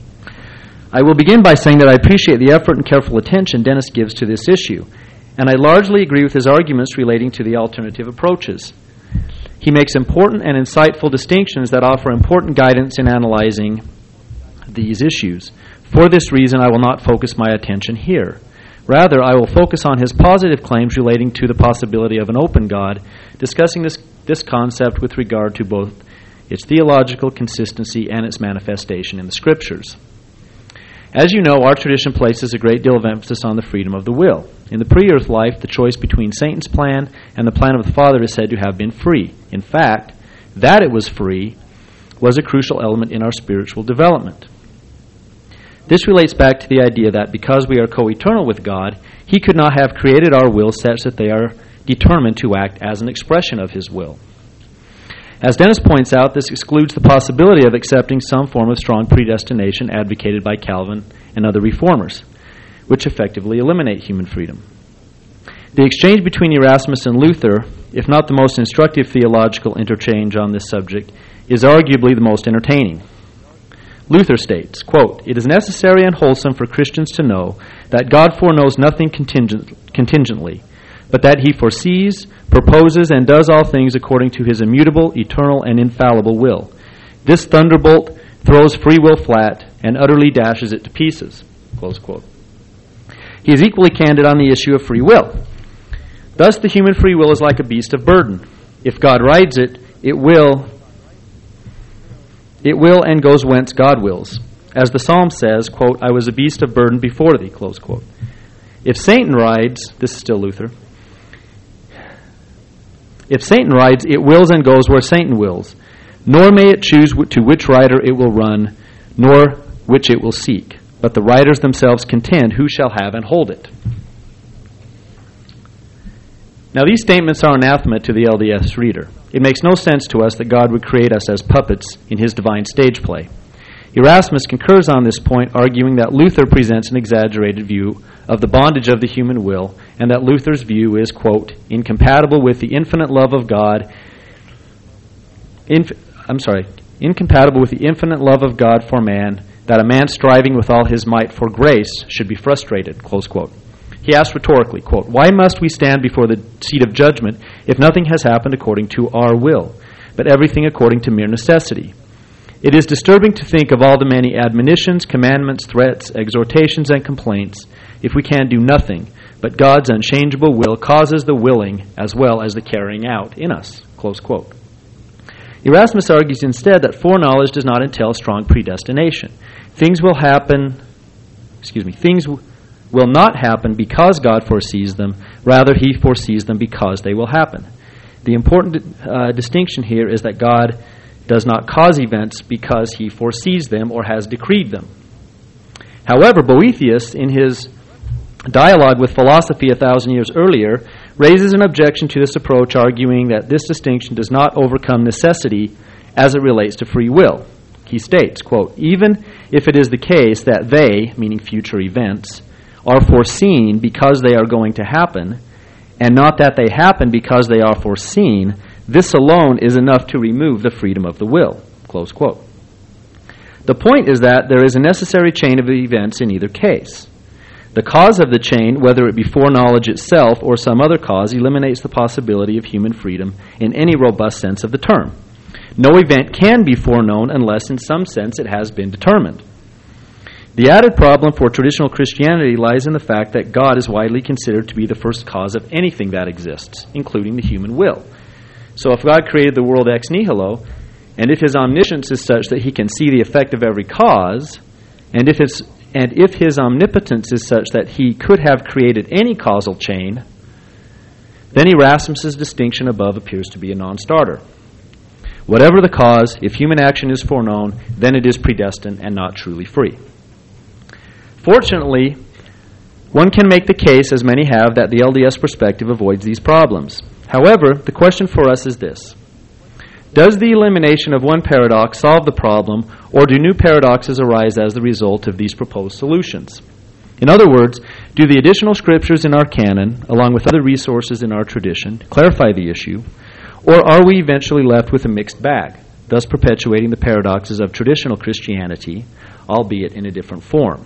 D: I will begin by saying that I appreciate the effort and careful attention Dennis gives to this issue, and I largely agree with his arguments relating to the alternative approaches. He makes important and insightful distinctions that offer important guidance in analyzing these issues. For this reason, I will not focus my attention here. Rather, I will focus on his positive claims relating to the possibility of an open God, discussing this, this concept with regard to both its theological consistency and its manifestation in the Scriptures. As you know, our tradition places a great deal of emphasis on the freedom of the will. In the pre-earth life, the choice between Satan's plan and the plan of the Father is said to have been free. In fact, that it was free was a crucial element in our spiritual development. This relates back to the idea that because we are co-eternal with God, He could not have created our will such that they are determined to act as an expression of His will. As Dennis points out, this excludes the possibility of accepting some form of strong predestination advocated by Calvin and other reformers, which effectively eliminate human freedom. The exchange between Erasmus and Luther, if not the most instructive theological interchange on this subject, is arguably the most entertaining. Luther states, quote, "It is necessary and wholesome for Christians to know that God foreknows nothing contingent, contingently, but that He foresees, proposes, and does all things according to His immutable, eternal, and infallible will. This thunderbolt throws free will flat and utterly dashes it to pieces." Close quote. He is equally candid on the issue of free will. Thus, the human free will is like a beast of burden. If God rides it, it will It will and goes whence God wills. As the psalm says, quote, "I was a beast of burden before thee," close quote. If Satan rides, this is still Luther, if Satan rides, it wills and goes where Satan wills, nor may it choose to which rider it will run, nor which it will seek. But the riders themselves contend who shall have and hold it. Now these statements are anathema to the L D S reader. It makes no sense to us that God would create us as puppets in His divine stage play. Erasmus concurs on this point, arguing that Luther presents an exaggerated view of the bondage of the human will, and that Luther's view is, quote, incompatible with the infinite love of God, inf- I'm sorry, incompatible with the infinite love of God for man, that a man striving with all his might for grace should be frustrated, close quote. He asks rhetorically, quote, "Why must we stand before the seat of judgment if nothing has happened according to our will, but everything according to mere necessity? It is disturbing to think of all the many admonitions, commandments, threats, exhortations, and complaints if we can do nothing, but God's unchangeable will causes the willing as well as the carrying out in us," close quote. Erasmus argues instead that foreknowledge does not entail strong predestination. Things will happen, excuse me, things w- will not happen because God foresees them. Rather, He foresees them because they will happen. The important uh, distinction here is that God does not cause events because He foresees them or has decreed them. However, Boethius, in his dialogue with philosophy a thousand years earlier, raises an objection to this approach, arguing that this distinction does not overcome necessity as it relates to free will. He states, quote, "Even if it is the case that they," meaning future events, "are foreseen because they are going to happen, and not that they happen because they are foreseen, this alone is enough to remove the freedom of the will." Close quote. The point is that there is a necessary chain of events in either case. The cause of the chain, whether it be foreknowledge itself or some other cause, eliminates the possibility of human freedom in any robust sense of the term. No event can be foreknown unless in some sense it has been determined. The added problem for traditional Christianity lies in the fact that God is widely considered to be the first cause of anything that exists, including the human will. So if God created the world ex nihilo, and if his omniscience is such that he can see the effect of every cause, and if his, and if his omnipotence is such that he could have created any causal chain, then Erasmus's distinction above appears to be a non-starter. Whatever the cause, if human action is foreknown, then it is predestined and not truly free. Fortunately, one can make the case, as many have, that the L D S perspective avoids these problems. However, the question for us is this: does the elimination of one paradox solve the problem, or do new paradoxes arise as the result of these proposed solutions? In other words, do the additional scriptures in our canon, along with other resources in our tradition, clarify the issue, or are we eventually left with a mixed bag, thus perpetuating the paradoxes of traditional Christianity, albeit in a different form?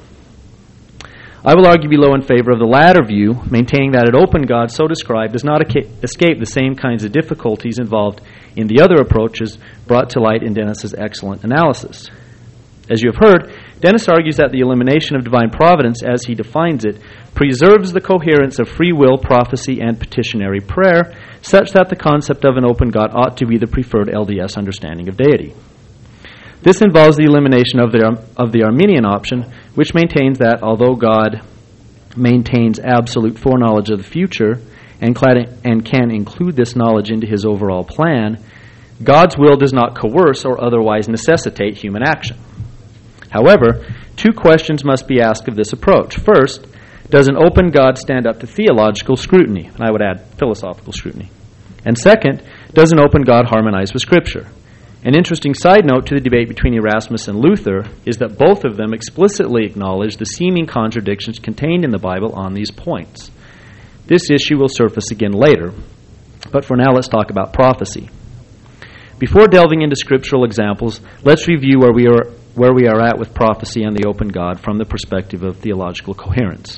D: I will argue below in favor of the latter view, maintaining that an open God so described does not escape the same kinds of difficulties involved in the other approaches brought to light in Dennis's excellent analysis. As you have heard, Dennis argues that the elimination of divine providence, as he defines it, preserves the coherence of free will, prophecy, and petitionary prayer, such that the concept of an open God ought to be the preferred L D S understanding of deity. This involves the elimination of the, of the Arminian option, which maintains that although God maintains absolute foreknowledge of the future and, and can include this knowledge into his overall plan, God's will does not coerce or otherwise necessitate human action. However, two questions must be asked of this approach. First, does an open God stand up to theological scrutiny? And I would add philosophical scrutiny. And second, does an open God harmonize with Scripture? An interesting side note to the debate between Erasmus and Luther is that both of them explicitly acknowledge the seeming contradictions contained in the Bible on these points. This issue will surface again later, but for now let's talk about prophecy. Before delving into scriptural examples, let's review where we are where we are at with prophecy and the open God from the perspective of theological coherence.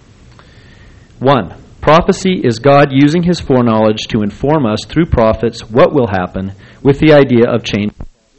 D: One, prophecy is God using his foreknowledge to inform us through prophets what will happen with the idea of change.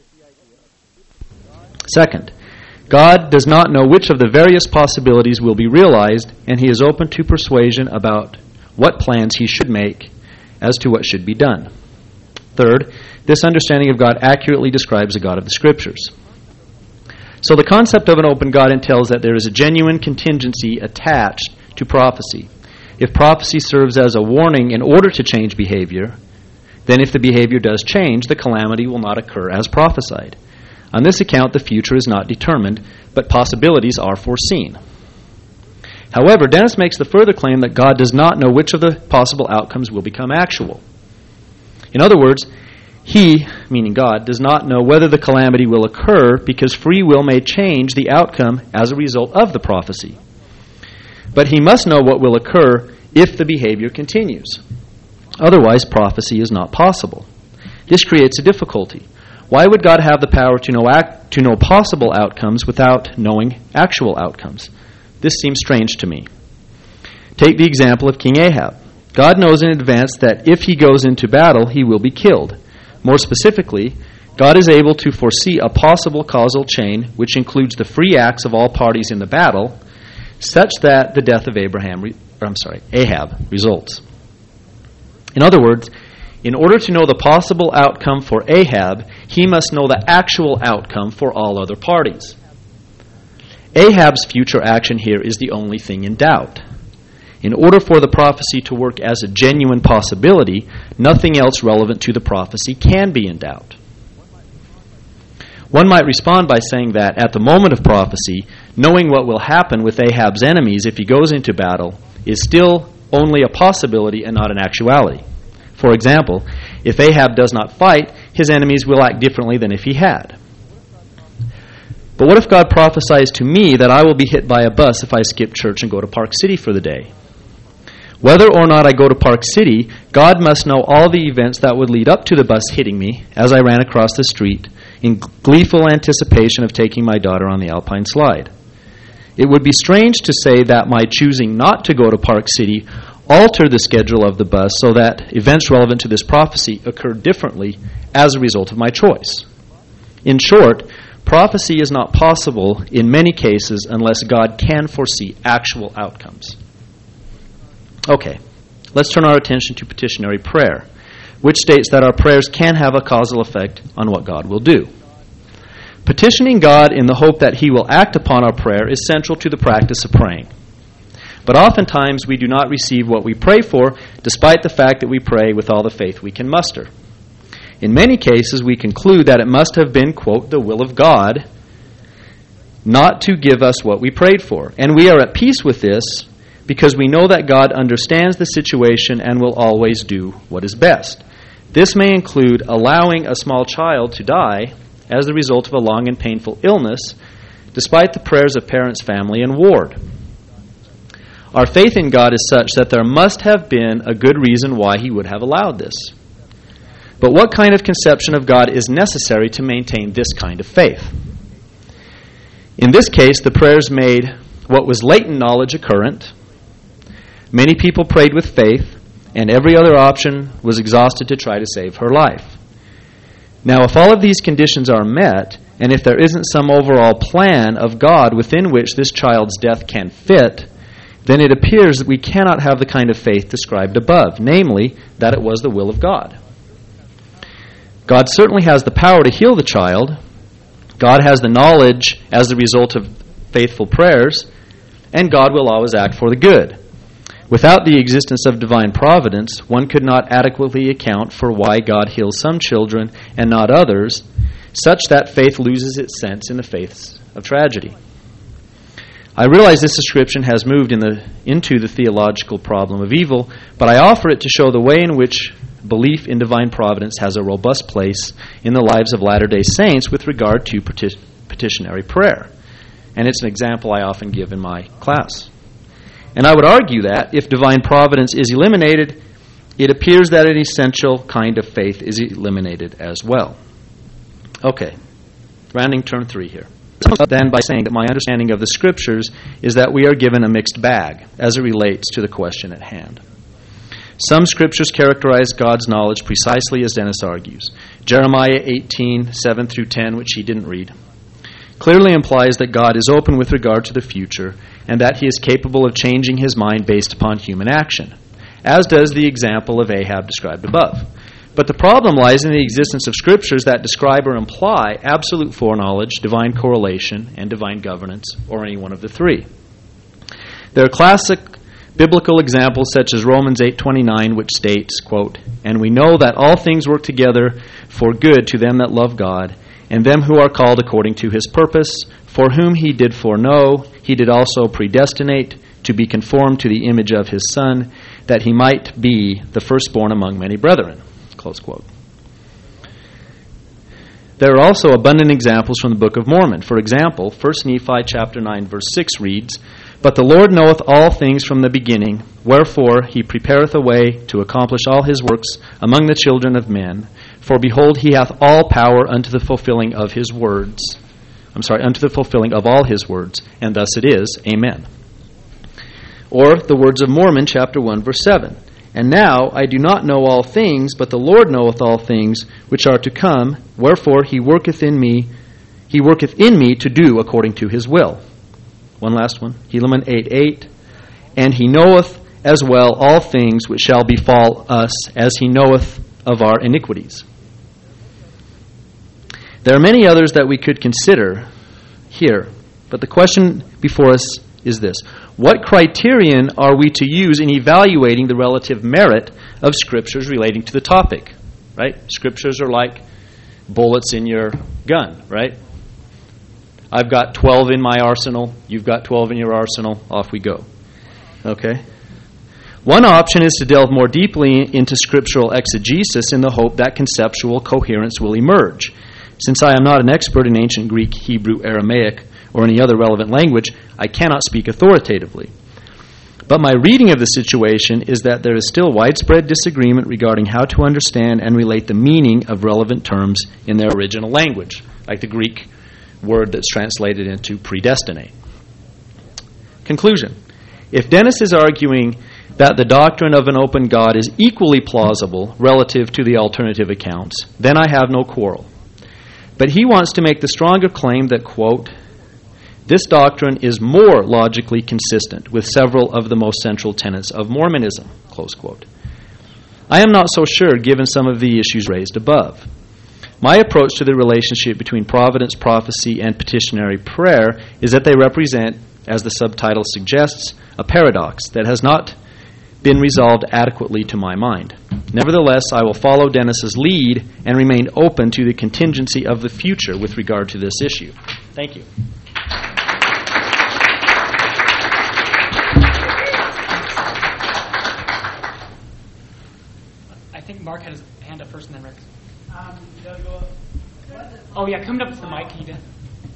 D: Second, God does not know which of the various possibilities will be realized, and he is open to persuasion about what plans he should make as to what should be done. Third, this understanding of God accurately describes the God of the Scriptures. So the concept of an open God entails that there is a genuine contingency attached to prophecy. If prophecy serves as a warning in order to change behavior, then if the behavior does change, the calamity will not occur as prophesied. On this account, the future is not determined, but possibilities are foreseen. However, Dennis makes the further claim that God does not know which of the possible outcomes will become actual. In other words, he, meaning God, does not know whether the calamity will occur because free will may change the outcome as a result of the prophecy. But he must know what will occur if the behavior continues. Otherwise, prophecy is not possible. This creates a difficulty. Why would God have the power to know act, to know possible outcomes without knowing actual outcomes? This seems strange to me. Take the example of King Ahab. God knows in advance that if he goes into battle, he will be killed. More specifically, God is able to foresee a possible causal chain, which includes the free acts of all parties in the battle, such that the death of Abraham, re- or I'm sorry, Ahab results. In other words, in order to know the possible outcome for Ahab, he must know the actual outcome for all other parties. Ahab's future action here is the only thing in doubt. In order for the prophecy to work as a genuine possibility, nothing else relevant to the prophecy can be in doubt. One might respond by saying that at the moment of prophecy, knowing what will happen with Ahab's enemies if he goes into battle is still only a possibility and not an actuality. For example, if Ahab does not fight, his enemies will act differently than if he had. But what if God prophesies to me that I will be hit by a bus if I skip church and go to Park City for the day? Whether or not I go to Park City, God must know all the events that would lead up to the bus hitting me as I ran across the street in gleeful anticipation of taking my daughter on the Alpine slide. It would be strange to say that my choosing not to go to Park City altered the schedule of the bus so that events relevant to this prophecy occurred differently as a result of my choice. In short, prophecy is not possible in many cases unless God can foresee actual outcomes. Okay, let's turn our attention to petitionary prayer, which states that our prayers can have a causal effect on what God will do. Petitioning God in the hope that He will act upon our prayer is central to the practice of praying. But oftentimes we do not receive what we pray for, despite the fact that we pray with all the faith we can muster. In many cases, we conclude that it must have been, quote, the will of God not to give us what we prayed for. And we are at peace with this because we know that God understands the situation and will always do what is best. This may include allowing a small child to die as the result of a long and painful illness, despite the prayers of parents, family, and ward. Our faith in God is such that there must have been a good reason why He would have allowed this. But what kind of conception of God is necessary to maintain this kind of faith? In this case, the prayers made what was latent knowledge a current. Many people prayed with faith, and every other option was exhausted to try to save her life. Now, if all of these conditions are met, and if there isn't some overall plan of God within which this child's death can fit, then it appears that we cannot have the kind of faith described above, namely, that it was the will of God. God certainly has the power to heal the child. God has the knowledge as the result of faithful prayers, and God will always act for the good. Without the existence of divine providence, one could not adequately account for why God heals some children and not others, such that faith loses its sense in the face of tragedy. I realize this description has moved in the, into the theological problem of evil, but I offer it to show the way in which belief in divine providence has a robust place in the lives of Latter-day Saints with regard to peti- petitionary prayer. And it's an example I often give in my class. And I would argue that if divine providence is eliminated, it appears that an essential kind of faith is eliminated as well. Okay, rounding turn three here. Then by saying that my understanding of the Scriptures is that we are given a mixed bag as it relates to the question at hand. Some Scriptures characterize God's knowledge precisely as Dennis argues. Jeremiah eighteen, seven through ten, which he didn't read, clearly implies that God is open with regard to the future and that He is capable of changing His mind based upon human action, as does the example of Ahab described above. But the problem lies in the existence of Scriptures that describe or imply absolute foreknowledge, divine correlation, and divine governance, or any one of the three. There are classic biblical examples such as Romans eight twenty-nine, which states, quote, "And we know that all things work together for good to them that love God, and them who are called according to His purpose, for whom He did foreknow, He did also predestinate to be conformed to the image of His Son, that He might be the firstborn among many brethren." Close quote. There are also abundant examples from the Book of Mormon. For example, First Nephi chapter nine, verse six reads, "But the Lord knoweth all things from the beginning, wherefore He prepareth a way to accomplish all His works among the children of men. For behold, He hath all power unto the fulfilling of His words." I'm sorry, unto the fulfilling of all His words. And thus it is. Amen. Or the words of Mormon chapter one, verse seven. "And now I do not know all things, but the Lord knoweth all things which are to come. Wherefore He worketh in me, He worketh in me to do according to His will." One last one. Helaman eight eight. "And He knoweth as well all things which shall befall us, as He knoweth of our iniquities." There are many others that we could consider here, but the question before us is this: what criterion are we to use in evaluating the relative merit of Scriptures relating to the topic? Right? Scriptures are like bullets in your gun, right? I've got twelve in my arsenal, you've got twelve in your arsenal, off we go. Okay? One option is to delve more deeply into scriptural exegesis in the hope that conceptual coherence will emerge. Since I am not an expert in ancient Greek, Hebrew, Aramaic, or any other relevant language, I cannot speak authoritatively. But my reading of the situation is that there is still widespread disagreement regarding how to understand and relate the meaning of relevant terms in their original language, like the Greek word that's translated into predestinate. Conclusion. If Dennis is arguing that the doctrine of an open God is equally plausible relative to the alternative accounts, then I have no quarrel. But he wants to make the stronger claim that, quote, this doctrine is more logically consistent with several of the most central tenets of Mormonism, close quote. I am not so sure given some of the issues raised above. My approach to the relationship between providence, prophecy, and petitionary prayer is that they represent, as the subtitle suggests, a paradox that has not been resolved adequately to my mind. Nevertheless, I will follow Dennis's lead and remain open to the contingency of the future with regard to this issue. Thank you.
B: I think Mark had his hand up first and then Rex. Um, oh, yeah, coming up to the mic. Can you do?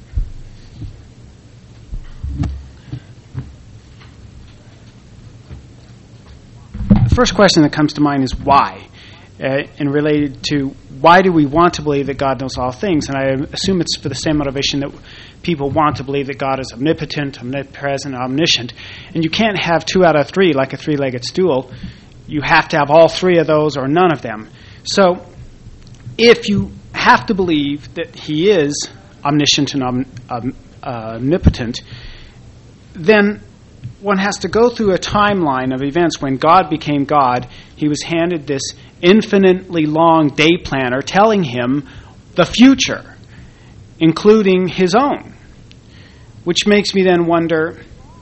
E: The first question that comes to mind is why, uh, and related to why do we want to believe that God knows all things? And I assume it's for the same motivation that people want to believe that God is omnipotent, omnipresent, omniscient. And you can't have two out of three like a three-legged stool. You have to have all three of those or none of them. So if you have to believe that he is omniscient and om, um, uh, omnipotent, then one has to go through a timeline of events. When God became God, he was handed this infinitely long day planner telling him the future, including his own, which makes me then wonder,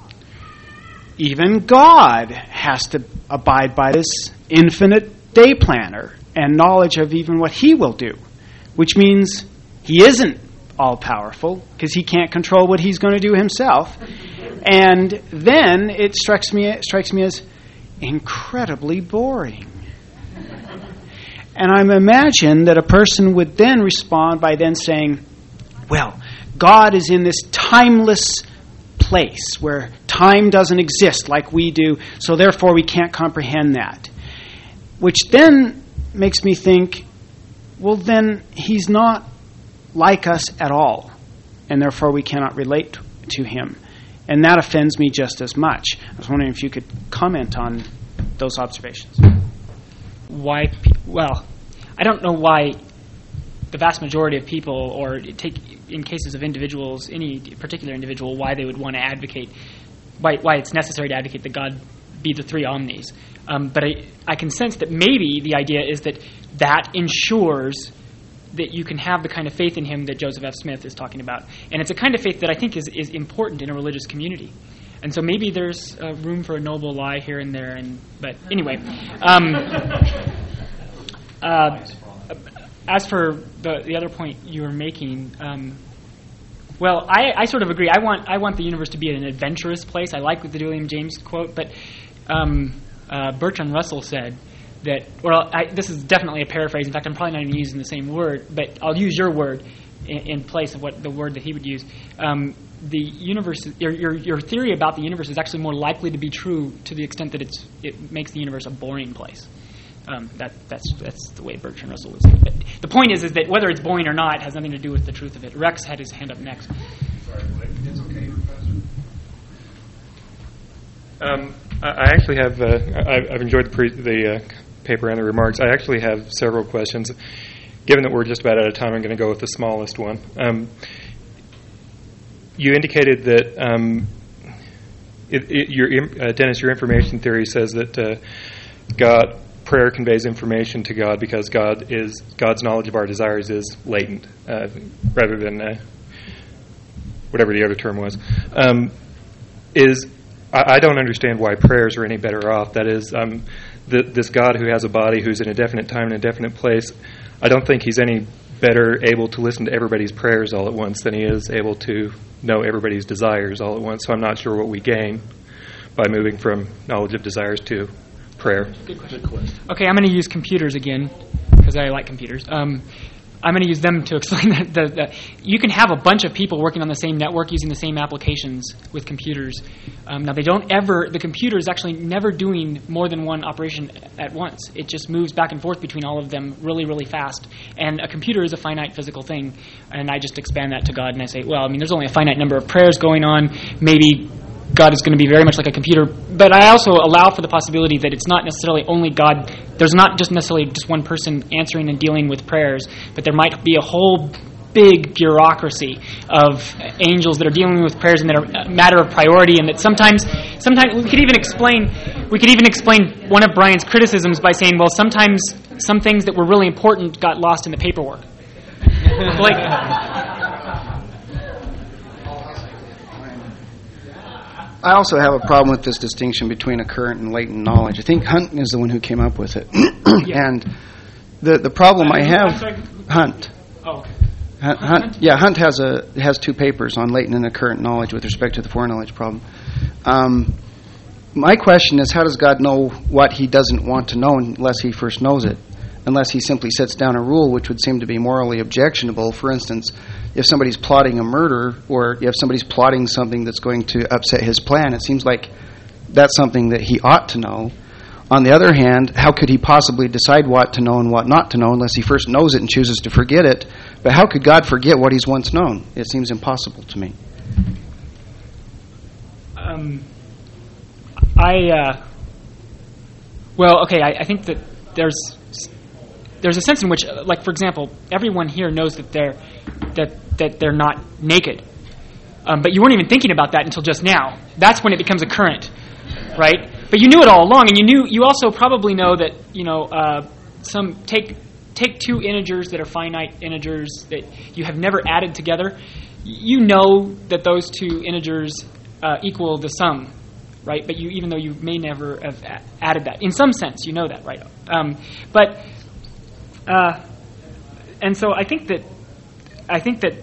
E: even God has to abide by this infinite day planner and knowledge of even what he will do, which means he isn't all-powerful because he can't control what he's going to do himself. And then it strikes me it strikes me as incredibly boring. And I imagine that a person would then respond by then saying, well, God is in this timeless place where time doesn't exist like we do, so therefore we can't comprehend that. Which then makes me think, well, then he's not like us at all, and therefore we cannot relate to him. And that offends me just as much. I was wondering if you could comment on those observations.
B: Why? Well, I don't know why the vast majority of people, or take in cases of individuals, any particular individual, why they would want to advocate, why why it's necessary to advocate that God be the three omnis. Um, but I, I can sense that maybe the idea is that that ensures that you can have the kind of faith in him that Joseph F. Smith is talking about. And it's a kind of faith that I think is, is important in a religious community. And so maybe there's uh, room for a noble lie here and there. And But anyway, um, uh, as for the, the other point you were making, um, well, I, I sort of agree. I want I want the universe to be an adventurous place. I like the William James quote, but um, uh, Bertrand Russell said that, well, I, this is definitely a paraphrase. In fact, I'm probably not even using the same word, but I'll use your word in, in place of what the word that he would use. Um, the universe, your, your your theory about the universe is actually more likely to be true to the extent that it's it makes the universe a boring place. Um, that that's that's the way Bertrand Russell would say it. But the point is, is that whether it's boring or not has nothing to do with the truth of it. Rex had his hand up next.
C: Sorry, it's okay, Professor. Um, I, I actually have. Uh, I, I've enjoyed the, pre- the uh, paper and the remarks. I actually have several questions. Given that we're just about out of time, I'm going to go with the smallest one. Um, you indicated that um, it, it, your uh, Dennis, your information theory says that uh, God prayer conveys information to God because God is God's knowledge of our desires is latent, uh, rather than uh, whatever the other term was. Um, is I, I don't understand why prayers are any better off. That is, um, the, this God who has a body, who's in a definite time and a definite place, I don't think he's any better able to listen to everybody's prayers all at once than he is able to know everybody's desires all at once. So I'm not sure what we gain by moving from knowledge of desires to prayer.
B: Good question. Good question. Okay, I'm going to use computers again because I like computers. Um, I'm going to use them to explain that. The, the, you can have a bunch of people working on the same network using the same applications with computers. Um, now, they don't ever, the computer is actually never doing more than one operation at once. It just moves back and forth between all of them really, really fast. And a computer is a finite physical thing. And I just expand that to God and I say, well, I mean, there's only a finite number of prayers going on. Maybe God is going to be very much like a computer. But I also allow for the possibility that it's not necessarily only God. There's not just necessarily just one person answering and dealing with prayers, but there might be a whole big bureaucracy of angels that are dealing with prayers and that are a matter of priority, and that sometimes, sometimes we could even explain, we could even explain one of Brian's criticisms by saying, well, sometimes some things that were really important got lost in the paperwork. Like,
F: I also have a problem with this distinction between a current and latent knowledge. I think Hunt is the one who came up with it.
B: Yeah.
F: And the the problem I have,
B: I'm sorry.
F: Hunt.
B: Oh, okay.
F: Hunt, Hunt, yeah, Hunt has a has two papers on latent and current knowledge with respect to the foreknowledge problem. Um, my question is, how does God know what he doesn't want to know unless he first knows it? Unless he simply sets down a rule which would seem to be morally objectionable. For instance, if somebody's plotting a murder, or if somebody's plotting something that's going to upset his plan, it seems like that's something that he ought to know. On the other hand, how could he possibly decide what to know and what not to know unless he first knows it and chooses to forget it? But how could God forget what he's once known? It seems impossible to me.
B: Um, I, uh, well, okay, I, I think that there's there's a sense in which, like, for example, everyone here knows that they're that that they're not naked, um, but you weren't even thinking about that until just now. That's when it becomes a current, right? But you knew it all along, and you knew you also probably know that you know uh, some take take two integers that are finite integers that you have never added together. You know that those two integers uh, equal the sum, right? But you, even though you may never have a- added that, in some sense, you know that, right? Um, but uh, and so I think that I think that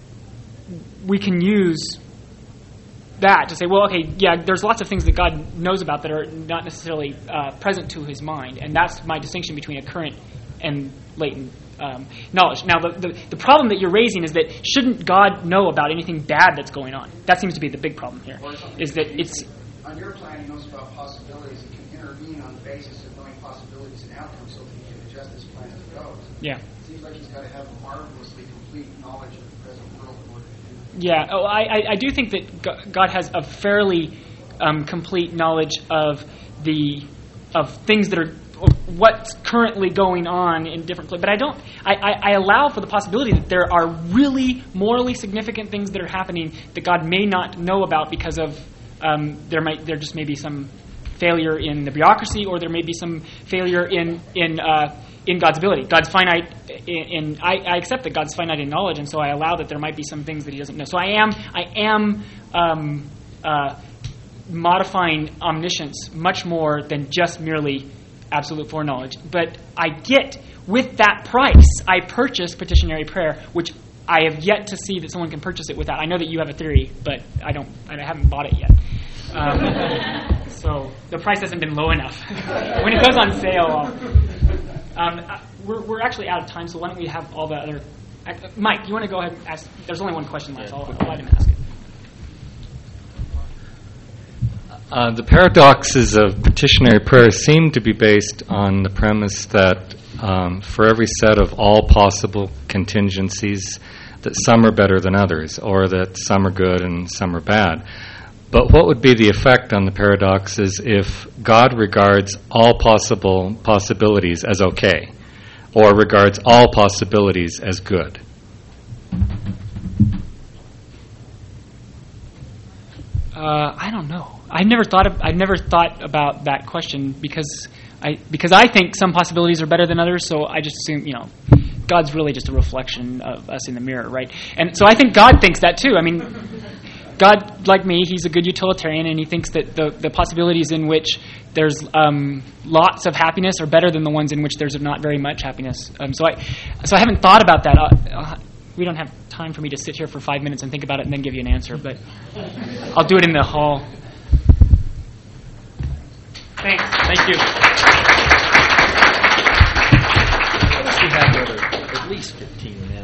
B: we can use that to say, well, okay, yeah, there's lots of things that God knows about that are not necessarily uh, present to his mind, and that's my distinction between a current and latent um, knowledge. Now, the, the the problem that you're raising is that shouldn't God know about anything bad that's going on? That seems to be the big problem here, is that it's...
F: On your plan, he knows about possibilities. He can intervene on the basis of knowing possibilities and outcomes so that he can adjust his plan as it goes.
B: Yeah.
F: It seems like he's got to have a marvelously complete knowledge of the present world in order to do that.
B: Yeah, oh, I, I, I do think that God has a fairly um, complete knowledge of the of things that are of what's currently going on in different places. But I don't. I, I, I allow for the possibility that there are really morally significant things that are happening that God may not know about because of um, there might there just may be some failure in the bureaucracy, or there may be some failure in in uh, in God's ability. God's finite. In, in I, I accept that God's finite in knowledge, and so I allow that there might be some things that he doesn't know. So I am I am um, uh, modifying omniscience much more than just merely absolute foreknowledge. But I get, with that price, I purchase petitionary prayer, which I have yet to see that someone can purchase it without. I know that you have a theory, but I don't. I haven't bought it yet. Um, so the price hasn't been low enough. When it goes on sale, I'll, um, we're we're actually out of time. So why don't we have all the other? Uh, Mike, you want to go ahead and ask? There's only one question left. I'll, I'll let him ask it.
G: Uh, the paradoxes of petitionary prayer seem to be based on the premise that um, for every set of all possible contingencies, that some are better than others, or that some are good and some are bad. But what would be the effect on the paradoxes if God regards all possible possibilities as okay, or regards all possibilities as good?
B: Uh, I don't know. I've never thought of, I've never thought about that question because I because I think some possibilities are better than others. So I just assume, you know, God's really just a reflection of us in the mirror, right? And so I think God thinks that too. I mean, God, like me, he's a good utilitarian, and he thinks that the, the possibilities in which there's um, lots of happiness are better than the ones in which there's not very much happiness. Um, so I so I haven't thought about that. Uh, uh, we don't have time for me to sit here for five minutes and think about it and then give you an answer, but I'll do it in the hall. Thanks.
D: Thank you. I wish we had another at least fifteen minutes.